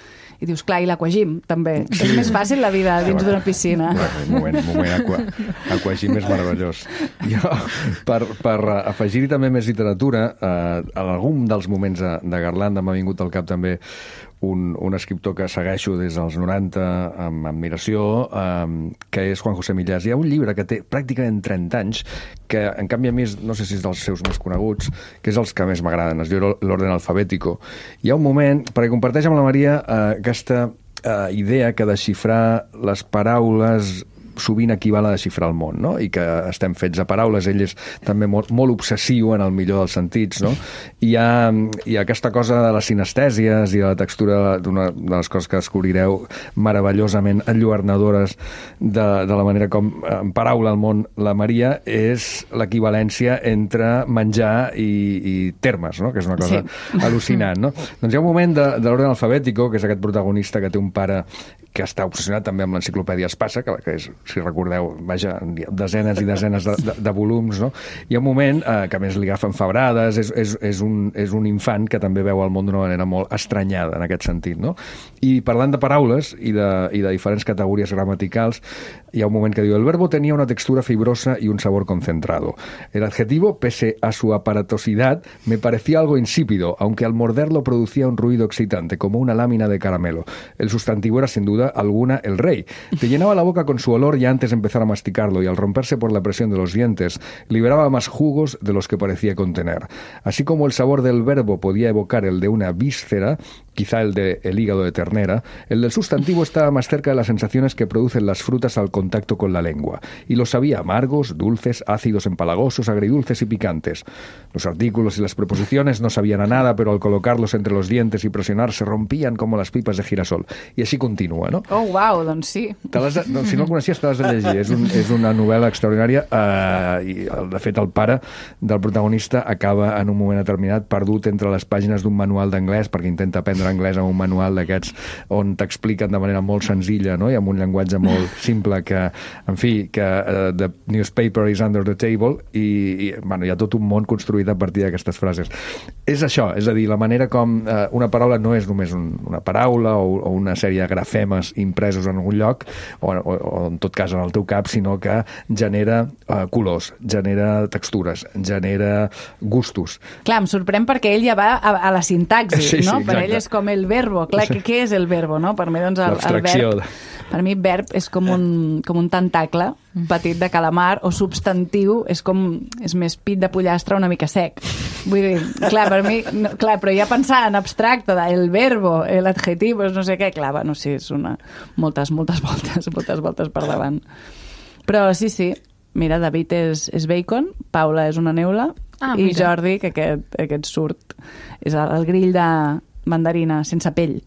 I dius, clar, i l'aquagim, també. Sí. És més fàcil la vida dins d'una piscina. Un moment, un moment, aqua, aquagim és meravellós. Jo, per, per afegir-hi també més literatura, eh, en algun dels moments de, de Garlanda m'ha vingut al cap també un, un escriptor que segueixo des dels noranta amb admiració, eh, que és Juan José Millás. Hi ha un llibre que té pràcticament trenta anys, que en canvi a mi, no sé si és dels seus més coneguts, que és els que més m'agraden, es diu L'Orden Alfabético. Hi ha un moment, perquè comparteix amb la Maria eh, aquesta eh, idea que desxifrar les paraules sovint equival a desxifrar el món, no? I que estem fets de paraules, ell és també molt, molt obsessiu en el millor dels sentits, no? I hi ha, hi ha aquesta cosa de les sinestèsies i de la textura d'una de les coses que descobrireu meravellosament enlluernadores de, de la manera com en paraula el món la Maria és l'equivalència entre menjar i, i termes, no? Que és una cosa sí. al·lucinant, no? Doncs hi ha un moment de, de l'Orden Alfabético, que és aquest protagonista que té un pare que està obsessionat també amb l'enciclopèdia Espasa, que, que és, si recordeu, vaja, desenes i desenes de, de, de volums, no? Hi ha un moment eh, que a més li agafen febrades, és, és, és, un, és un infant que també veu el món d'una manera molt estranyada en aquest sentit, no? I parlant de paraules i de, i de diferents categories gramaticals, hi ha un moment que diu: el verbo tenía una textura fibrosa y un sabor concentrado. El adjetivo, pese a su aparatosidad, me parecía algo insípido, aunque al morderlo producía un ruido excitante, como una lámina de caramelo. El sustantivo era sin duda alguna el rey. Te llenaba la boca con su olor ya antes de empezar a masticarlo y al romperse por la presión de los dientes liberaba más jugos de los que parecía contener. Así como el sabor del verbo podía evocar el de una víscera, quizá el de el hígado de ternera, el del sustantivo estaba más cerca de las sensaciones que producen las frutas al contacto con la lengua, y los sabía amargos, dulces, ácidos, empalagosos, agridulces y picantes. Los artículos y las preposiciones no sabían a nada, pero al colocarlos entre los dientes y presionar se rompían como las pipas de girasol. I així continua, no? Oh, uau, doncs sí. Te de, doncs, si no el coneixies, te l'has de llegir. És, un, és una novel·la extraordinària eh, i, de fet, el pare del protagonista acaba en un moment determinat perdut entre les pàgines d'un manual d'anglès, perquè intenta aprendre anglès amb un manual d'aquests on t'expliquen de manera molt senzilla, no? I amb un llenguatge molt simple que, en fi, que uh, the newspaper is under the table i, i bueno, hi ha tot un món construït a partir d'aquestes frases. És això, és a dir, la manera com uh, una paraula no és només un, una paraula o, o una sèrie de grafemes impresos en algun lloc o, o, o en tot cas en el teu cap, sinó que genera uh, colors, genera textures, genera gustos. Clar, em sorprèn perquè ell ja va a, a la sintaxi, sí, no? Sí, per ell és com el verbo. Clar, sí. Què és el verbo, no? Per mi, doncs, el, el verb... Per mi, verb és com un, com un tentacle petit de calamar, o substantiu és com... és més pit de pollastre una mica sec. Vull dir, clar, per mi... No, clar, però ja pensar en abstracte, el verbo, l'adjectiu, no sé què, clar, bueno, sí, és una... moltes, moltes voltes, moltes voltes per davant. Però sí, sí, mira, David és, és bacon, Paula és una neula, ah, i Jordi, que aquest, aquest surt, és el, el grill de mandarina sense pell.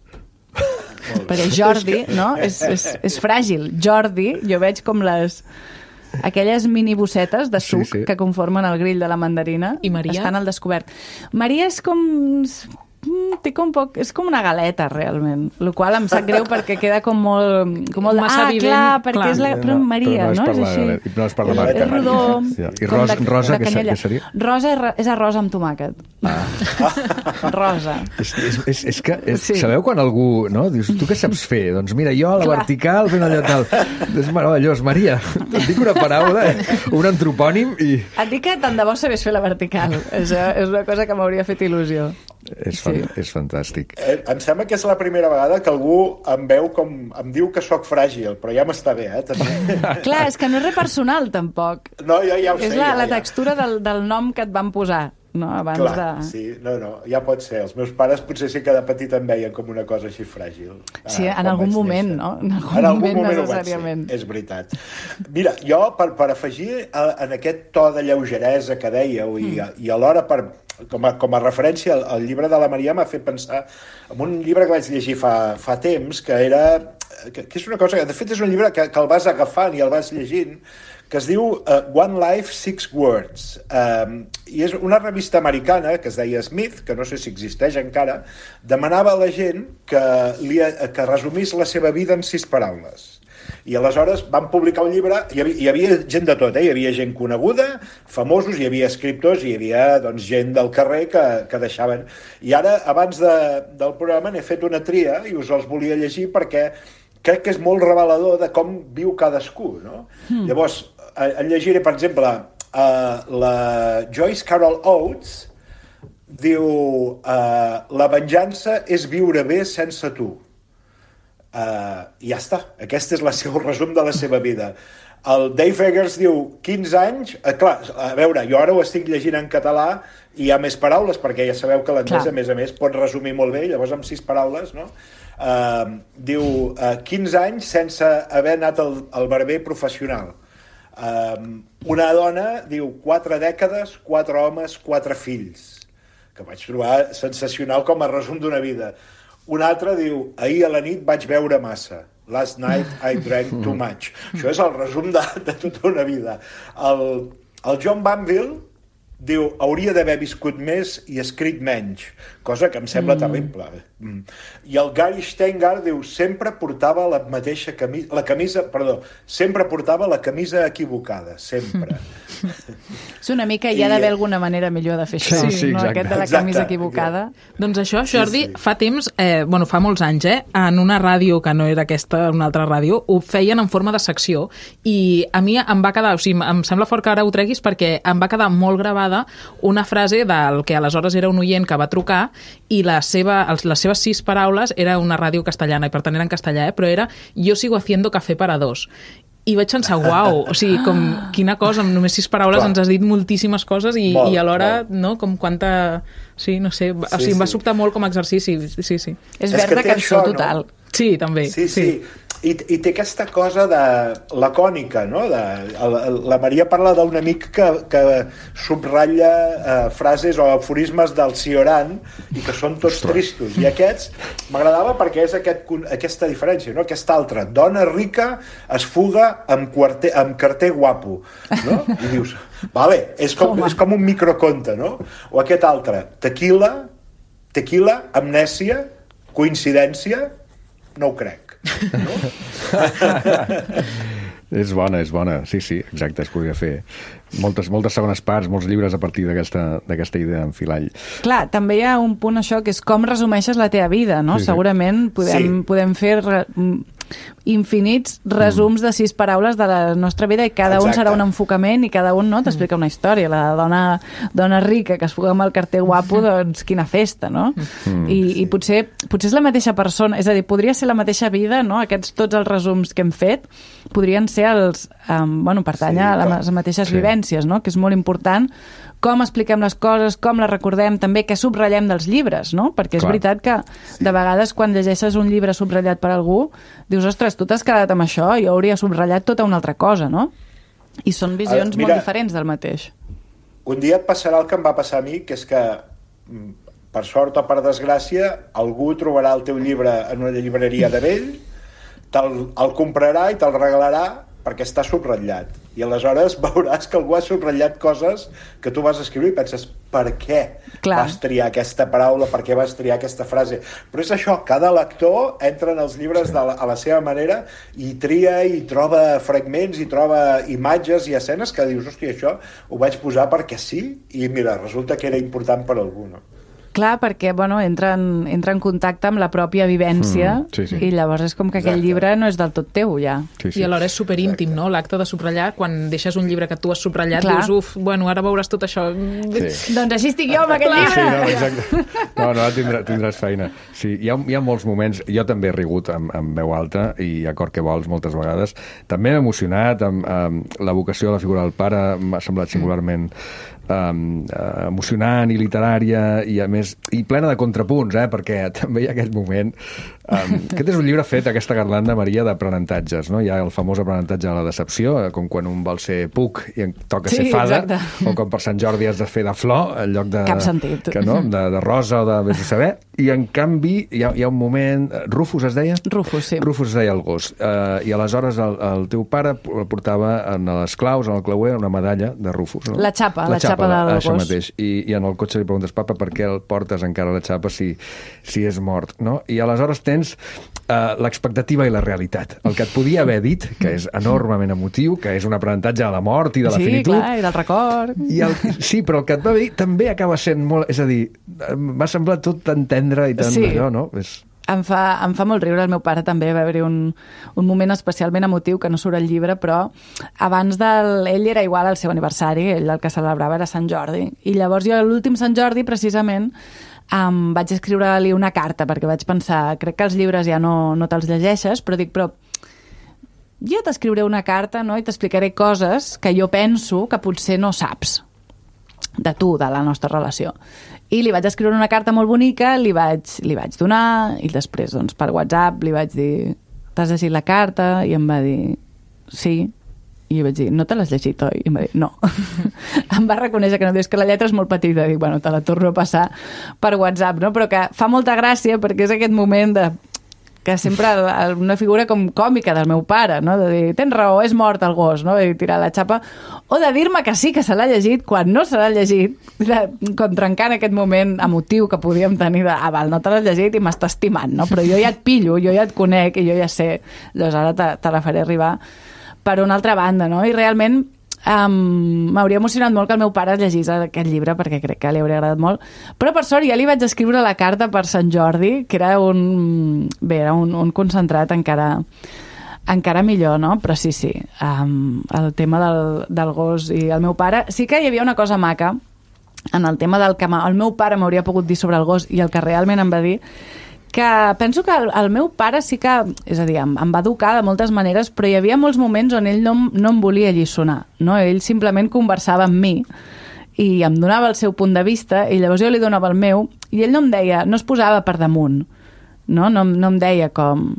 Perquè Jordi, no? És, és, és fràgil. Jordi, jo veig com les... aquelles mini bossetes de suc sí, sí. que conformen el grill de la mandarina. I Maria? Estan al descobert. Maria és com... té com poc... és com una galeta, realment. El qual em sap greu perquè queda com molt... Com molt massa ah, vivent. Clar, perquè clar. és la... Però Maria, però no? És no? per És la, així. no és per la marca. És rodó. Sí. I ros, de, rosa, de què, què seria? Rosa és, és arròs amb tomàquet. Ah. Rosa. És, és, és, és que... És, sí. Sabeu quan algú... No? Dius, tu què saps fer? Doncs mira, jo a la clar. vertical fent allò tal. És meravellós. Maria, et dic una paraula, un antropònim i... Et dic que tant de bo sabés fer la vertical. És, és una cosa que m'hauria fet il·lusió. És, fan, sí. és fantàstic. Eh, em sembla que és la primera vegada que algú em veu com... em diu que sóc fràgil, però ja m'està bé, eh? També. Clar, és que no és res personal, tampoc. No, ja, ja ho sé. És la, ja, la ja. textura del, del nom que et van posar. no? Abans Clar, de... sí, no, no, ja pot ser. Els meus pares potser sí que de petit em veien com una cosa així fràgil. Sí, ah, en algun moment, néixer. no? En algun, en algun moment, moment necessàriament. És veritat. Mira, jo, per, per afegir a, en aquest to de lleugeresa que dèieu i, mm. i alhora per, com, a, com a referència al, al llibre de la Maria m'ha fet pensar en un llibre que vaig llegir fa, fa temps, que era... Que, que és una cosa que, de fet, és un llibre que, que el vas agafant i el vas llegint, que es diu uh, One Life, Six Words. Um, I és una revista americana que es deia Smith, que no sé si existeix encara, demanava a la gent que, li, que resumís la seva vida en sis paraules. I aleshores van publicar un llibre, hi havia, hi havia gent de tot, eh? Hi havia gent coneguda, famosos, hi havia escriptors, hi havia doncs, gent del carrer que, que deixaven. I ara, abans de, del programa, n'he fet una tria i us els volia llegir perquè crec que és molt revelador de com viu cadascú, no? Mm. Llavors, en llegiré, per exemple, uh, la Joyce Carol Oates diu uh, la venjança és viure bé sense tu. Uh, I ja està. Aquest és el seu resum de la seva vida. El Dave Eggers diu quinze anys... Uh, clar, a veure, jo ara ho estic llegint en català i hi ha més paraules, perquè ja sabeu que l'anglès, a més a més, pot resumir molt bé, llavors amb sis paraules, no? Uh, diu uh, quinze anys sense haver anat al, al barber professional. Um, una dona diu quatre dècades, quatre homes, quatre fills, que vaig trobar sensacional com a resum d'una vida. Un altre diu ahir a la nit vaig beure massa, last night I drank too much. Això és el resum de, de tota una vida. El, el John Banville diu hauria d'haver viscut més i escrit menys, cosa que em sembla mm. terrible. Mm. I el Gary Steingart diu sempre portava la mateixa camisa, la camisa, perdó, sempre portava la camisa equivocada, sempre. És una mica, hi ha d'haver alguna manera millor de fer això, sí, sí, no? Aquest de la camisa exacte, equivocada. exacte. Doncs això, Jordi, Sí, sí. fa temps, eh, bueno, fa molts anys, eh, en una ràdio que no era aquesta, una altra ràdio, ho feien en forma de secció i a mi em va quedar, o sigui, em sembla fort que ara ho treguis perquè em va quedar molt gravada una frase del que aleshores era un oient que va trucar i la seva, les seves sis paraules era una ràdio castellana i per tant era en castellà, eh, però era yo sigo haciendo café para dos. I vaig pensar, uau, o sigui, com, quina cosa, amb només sis paraules Clar. ens has dit moltíssimes coses i, Molt, i alhora, molt. no, com quanta... Sí, no sé, o Sí, sigui, em va sí. sobtar molt com a exercici, sí, sí. És És verda que té cançó això, no? total. Sí, també. Sí, sí. I, I té aquesta cosa de lacònica, no? De, la, la Maria parla d'un amic que, que subratlla eh, frases o aforismes del Cioran i que són tots tristos. I aquests m'agradava perquè és aquest, aquesta diferència, no? Aquesta altra. Dona rica es fuga amb, quarter, amb carter guapo, no? I dius, vale, és com, és com un microconte, no? O aquest altre. Tequila, tequila, amnèsia, coincidència, no ho crec. No? És bona, és bona. Sí, sí, exacte, es podria fer moltes, moltes segones parts, molts llibres a partir d'aquesta d'aquesta idea en filall. Clar, també hi ha un punt això que és com resumeixes la teva vida, no? Sí, sí. Segurament podem, Sí. podem fer re, infinits resums de sis paraules de la nostra vida i cada un Exacte. serà un enfocament i cada un no t'explica una història. La dona, dona rica que es fuga amb el carter guapo, doncs quina festa, no? I, i potser, potser és la mateixa persona, és a dir, podria ser la mateixa vida, no? Aquests, tots els resums que hem fet podrien ser els, um, bueno, pertany Sí, a clar. les mateixes Sí. vivències, no? Que és molt important com expliquem les coses, com les recordem, també què subratllem dels llibres, no? Perquè és Clar. veritat que de vegades quan llegeixes un llibre subratllat per algú, dius, ostres, tu t'has quedat amb això, jo hauria subratllat tota una altra cosa, no? I són visions Mira, molt diferents del mateix. Un dia et passarà el que em va passar a mi, que és que, mm, per sort o per desgràcia, algú trobarà el teu llibre en una llibreria de vell, te'l el comprarà i te'l regalarà perquè està subratllat. I aleshores veuràs que algú ha subratllat coses que tu vas escriure i penses, per què Clar. vas triar aquesta paraula, per què vas triar aquesta frase? Però és això, cada lector entra en els llibres de la, a la seva manera i tria i troba fragments i troba imatges i escenes que dius, hòstia, això ho vaig posar perquè sí, i mira, resulta que era important per algú, no? Clar, perquè bueno, entra, en, entra en contacte amb la pròpia vivència Mm, sí, sí. i llavors és com que aquell Exacte. llibre no és del tot teu, ja. Sí, sí. I alhora és superíntim, no?, l'acte de subratllar. Quan deixes un llibre que tu has subratllat, Clar. dius, uf, bueno, ara veuràs tot això. Sí. Doncs així estic jo amb aquest Sí, llibre! no, exacte. No, no, tindràs, tindràs feina. Sí, hi ha, hi ha molts moments, jo també he rigut amb, amb veu alta i a cor que vols moltes vegades. També m'he emocionat amb, amb la vocació de la figura del pare, m'ha semblat singularment um, emocionant i literària i, a més, i plena de contrapunts, eh? Perquè també hi ha aquest moment... Um, aquest és un llibre fet, aquesta garlanda, Maria, d'aprenentatges, no? Hi ha el famós aprenentatge de la decepció, com quan un vol ser puc i en toca Sí, ser fada, exacte. o com per Sant Jordi has de fer de flor en lloc de... Cap sentit. Que no? de, de rosa o de vés a saber. I, en canvi, hi ha, hi ha un moment... Rufus es deia? Rufus, sí. Rufus es deia el gos. Uh, I aleshores el, el teu pare portava en les claus, en el clauer, una medalla de Rufus. No? La xapa, la xapa del això gos. mateix. I, I en el cotxe li preguntes, papa, per què el portes encara la xapa si, si és mort? No? I aleshores tens uh, l'expectativa i la realitat. El que et podia haver dit, que és enormement emotiu, que és un aprenentatge a la mort i de la Sí, finitud. clar, i del record. I el, sí, però el que et va dir també acaba sent molt... És a dir, m'ha semblat tot tan tendre i tan... Sí. allò, no? És... Em fa, em fa molt riure. El meu pare també va haver-hi un, un moment especialment emotiu que no surt al llibre, però abans del... Ell era igual al seu aniversari, ell el que celebrava era Sant Jordi. I llavors jo, a l'últim Sant Jordi, precisament, um, vaig escriure-li una carta, perquè vaig pensar, crec que els llibres ja no, no te'ls llegeixes, però dic, però jo t'escriuré una carta, no?, i t'explicaré coses que jo penso que potser no saps de tu, de la nostra relació. I li vaig escriure una carta molt bonica, li vaig, li vaig donar, i després, doncs, per WhatsApp li vaig dir, t'has llegit la carta? I em va dir, sí. I jo vaig dir, no te l'has llegit, oi? I em va dir, no. Em va reconèixer que no, dius que la lletra és molt petita. Dic, bueno, te la torno a passar per WhatsApp, no? Però que fa molta gràcia perquè és aquest moment de que sempre una figura com còmica del meu pare, no? De dir, tens raó, és mort el gos, no? De tirar la xapa, o de dir-me que sí, que se l'ha llegit, quan no se l'ha llegit, de, com trencant aquest moment emotiu que podíem tenir de, ah, val, no te l'has llegit i m'està estimant, no? Però jo ja et pillo, jo ja et conec i jo ja sé, doncs ara te, te la faré arribar per una altra banda, no? I realment Um, m'hauria emocionat molt que el meu pare llegís aquest llibre perquè crec que li hauria agradat molt, però per sort ja li vaig escriure la carta per Sant Jordi, que era un, bé, era un, un concentrat encara encara millor, no? Però sí, sí, um, el tema del, del gos i el meu pare, sí que hi havia una cosa maca en el tema del que el meu pare m'hauria pogut dir sobre el gos i el que realment em va dir, que penso que el, el meu pare sí que, és a dir, em, em va educar de moltes maneres, però hi havia molts moments on ell no, no em volia alliçonar, no? Ell simplement conversava amb mi i em donava el seu punt de vista i llavors jo li donava el meu i ell no em deia, no es posava per damunt, no, no, no em deia com...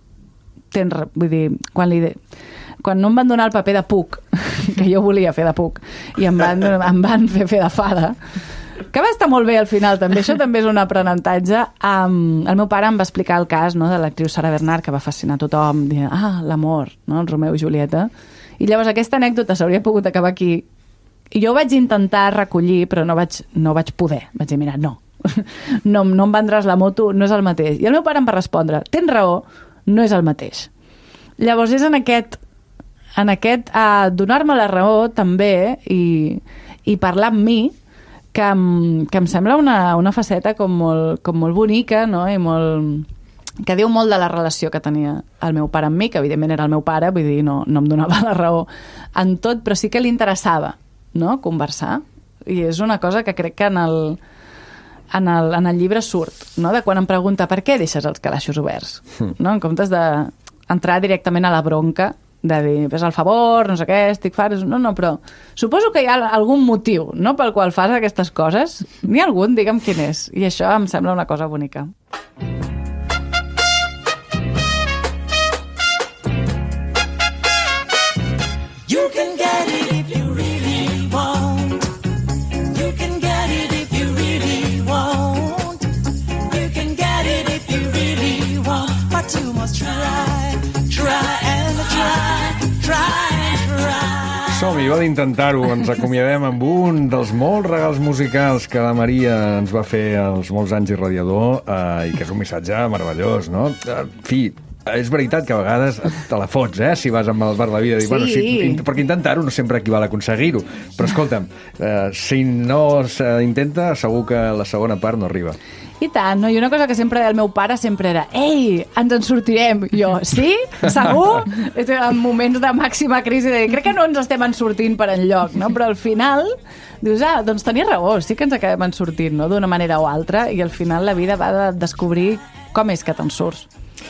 Tens, vull dir, quan li... De... quan no em van donar el paper de Puc, que jo volia fer de Puc, i em van, em van fer fer de fada, que va estar molt bé al final també, això també és un aprenentatge. Um, el meu pare em va explicar el cas, no, de l'actriu Sara Bernard, que va fascinar tothom, dient, ah, l'amor, no, el Romeu i Julieta, i llavors aquesta anècdota s'hauria pogut acabar aquí, i jo ho vaig intentar recollir, però no vaig, no vaig poder, vaig dir, mira, no, no, no em vendràs la moto, no és el mateix. I el meu pare em va respondre, tens raó, no és el mateix. Llavors és en aquest, en aquest uh, donar-me la raó també i, i parlar amb mi, que em, que em sembla una, una faceta com molt, com molt bonica, no? I molt, que diu molt de la relació que tenia el meu pare amb mi, que evidentment era el meu pare, vull dir, no, no em donava la raó en tot, però sí que li interessava, no?, conversar. I és una cosa que crec que en el, en el, en el llibre surt, no?, de quan em pregunta per què deixes els calaixos oberts, no?, en comptes d'entrar directament a la bronca de dir, fes el favor, no sé què, estic fart... No, no, però suposo que hi ha algun motiu, no?, pel qual fas aquestes coses. N'hi ha algun, digue'm quin és. I això em sembla una cosa bonica. You can get it if you really want. You can get it if you really want. You can get it if you really want. But you must try, try and try, try and try. Som-hi, va d'intentar-ho. Ens acomiadem amb un dels molts regals musicals que la Maria ens va fer als molts anys irradiador eh, i que és un missatge meravellós, no? En fi, és veritat que a vegades te la fots, eh, si vas amb el bar de la vida. Sí. Dir, bueno, sí, perquè intentar-ho no sempre equival a aconseguir-ho. Però escolta'm, eh, si no s'intenta, segur que la segona part no arriba. I tant, no? I una cosa que sempre deia el meu pare sempre era, ei, ens en sortirem. Jo, sí? Segur? En moments de màxima crisi, de dir, crec que no ens estem en sortint per enlloc, no? Però al final dius, ah, doncs tenies raó, sí que ens acabem en sortint, no?, d'una manera o altra, i al final la vida va de descobrir com és que te'n surts.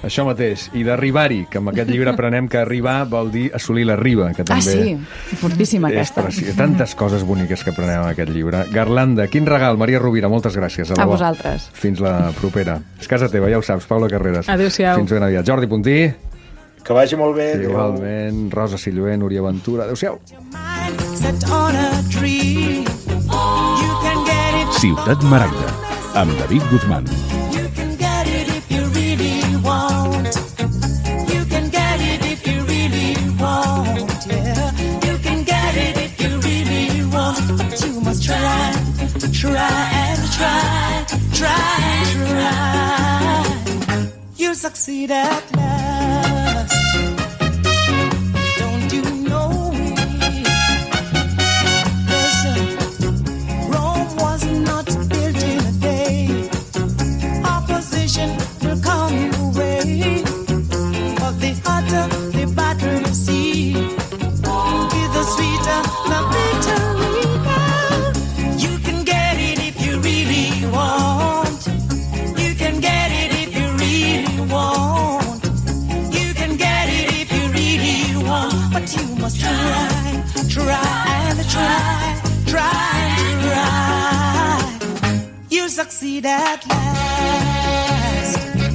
Això mateix. I d'arribar-hi, que amb aquest llibre aprenem que arribar vol dir assolir la riba, que també... Ah, sí? Fortíssima és aquesta. preci... Tantes coses boniques que aprenem en aquest llibre. Garlanda, quin regal. Maria Rovira, moltes gràcies. A vosaltres. Fins la propera. És casa teva, ja ho saps. Paula Carreras. Adéu-siau. Fins ben aviat. Jordi Puntí. Que vagi molt bé. Igualment. Rosa Silloé, Núria Ventura. Adéu-siau. Set on a tree. You can get it. Ciutat Maragda, amb David Guzmán. You can get it if you really want. You can get it if you really want. Yeah. You can get it if you really want. But you must try, try and try, try, try. You succeed at last. Don't you know it? Listen, Rome was not built in a day. Opposition will come your way. But the hotter the battle you see, is the sweeter the victory. You can get it if you really want. You can get it if you really want. You can get it if you really want. But you must try, try and try, try, try. You succeed at last.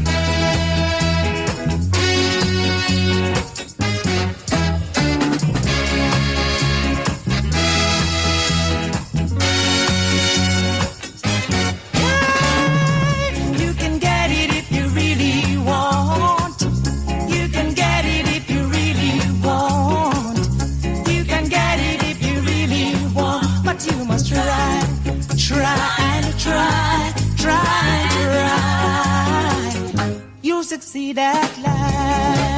You can get it if you really want. You can get it if you really want. You can get it if you really want. But you must try, try and try, try, try. You'll succeed at last.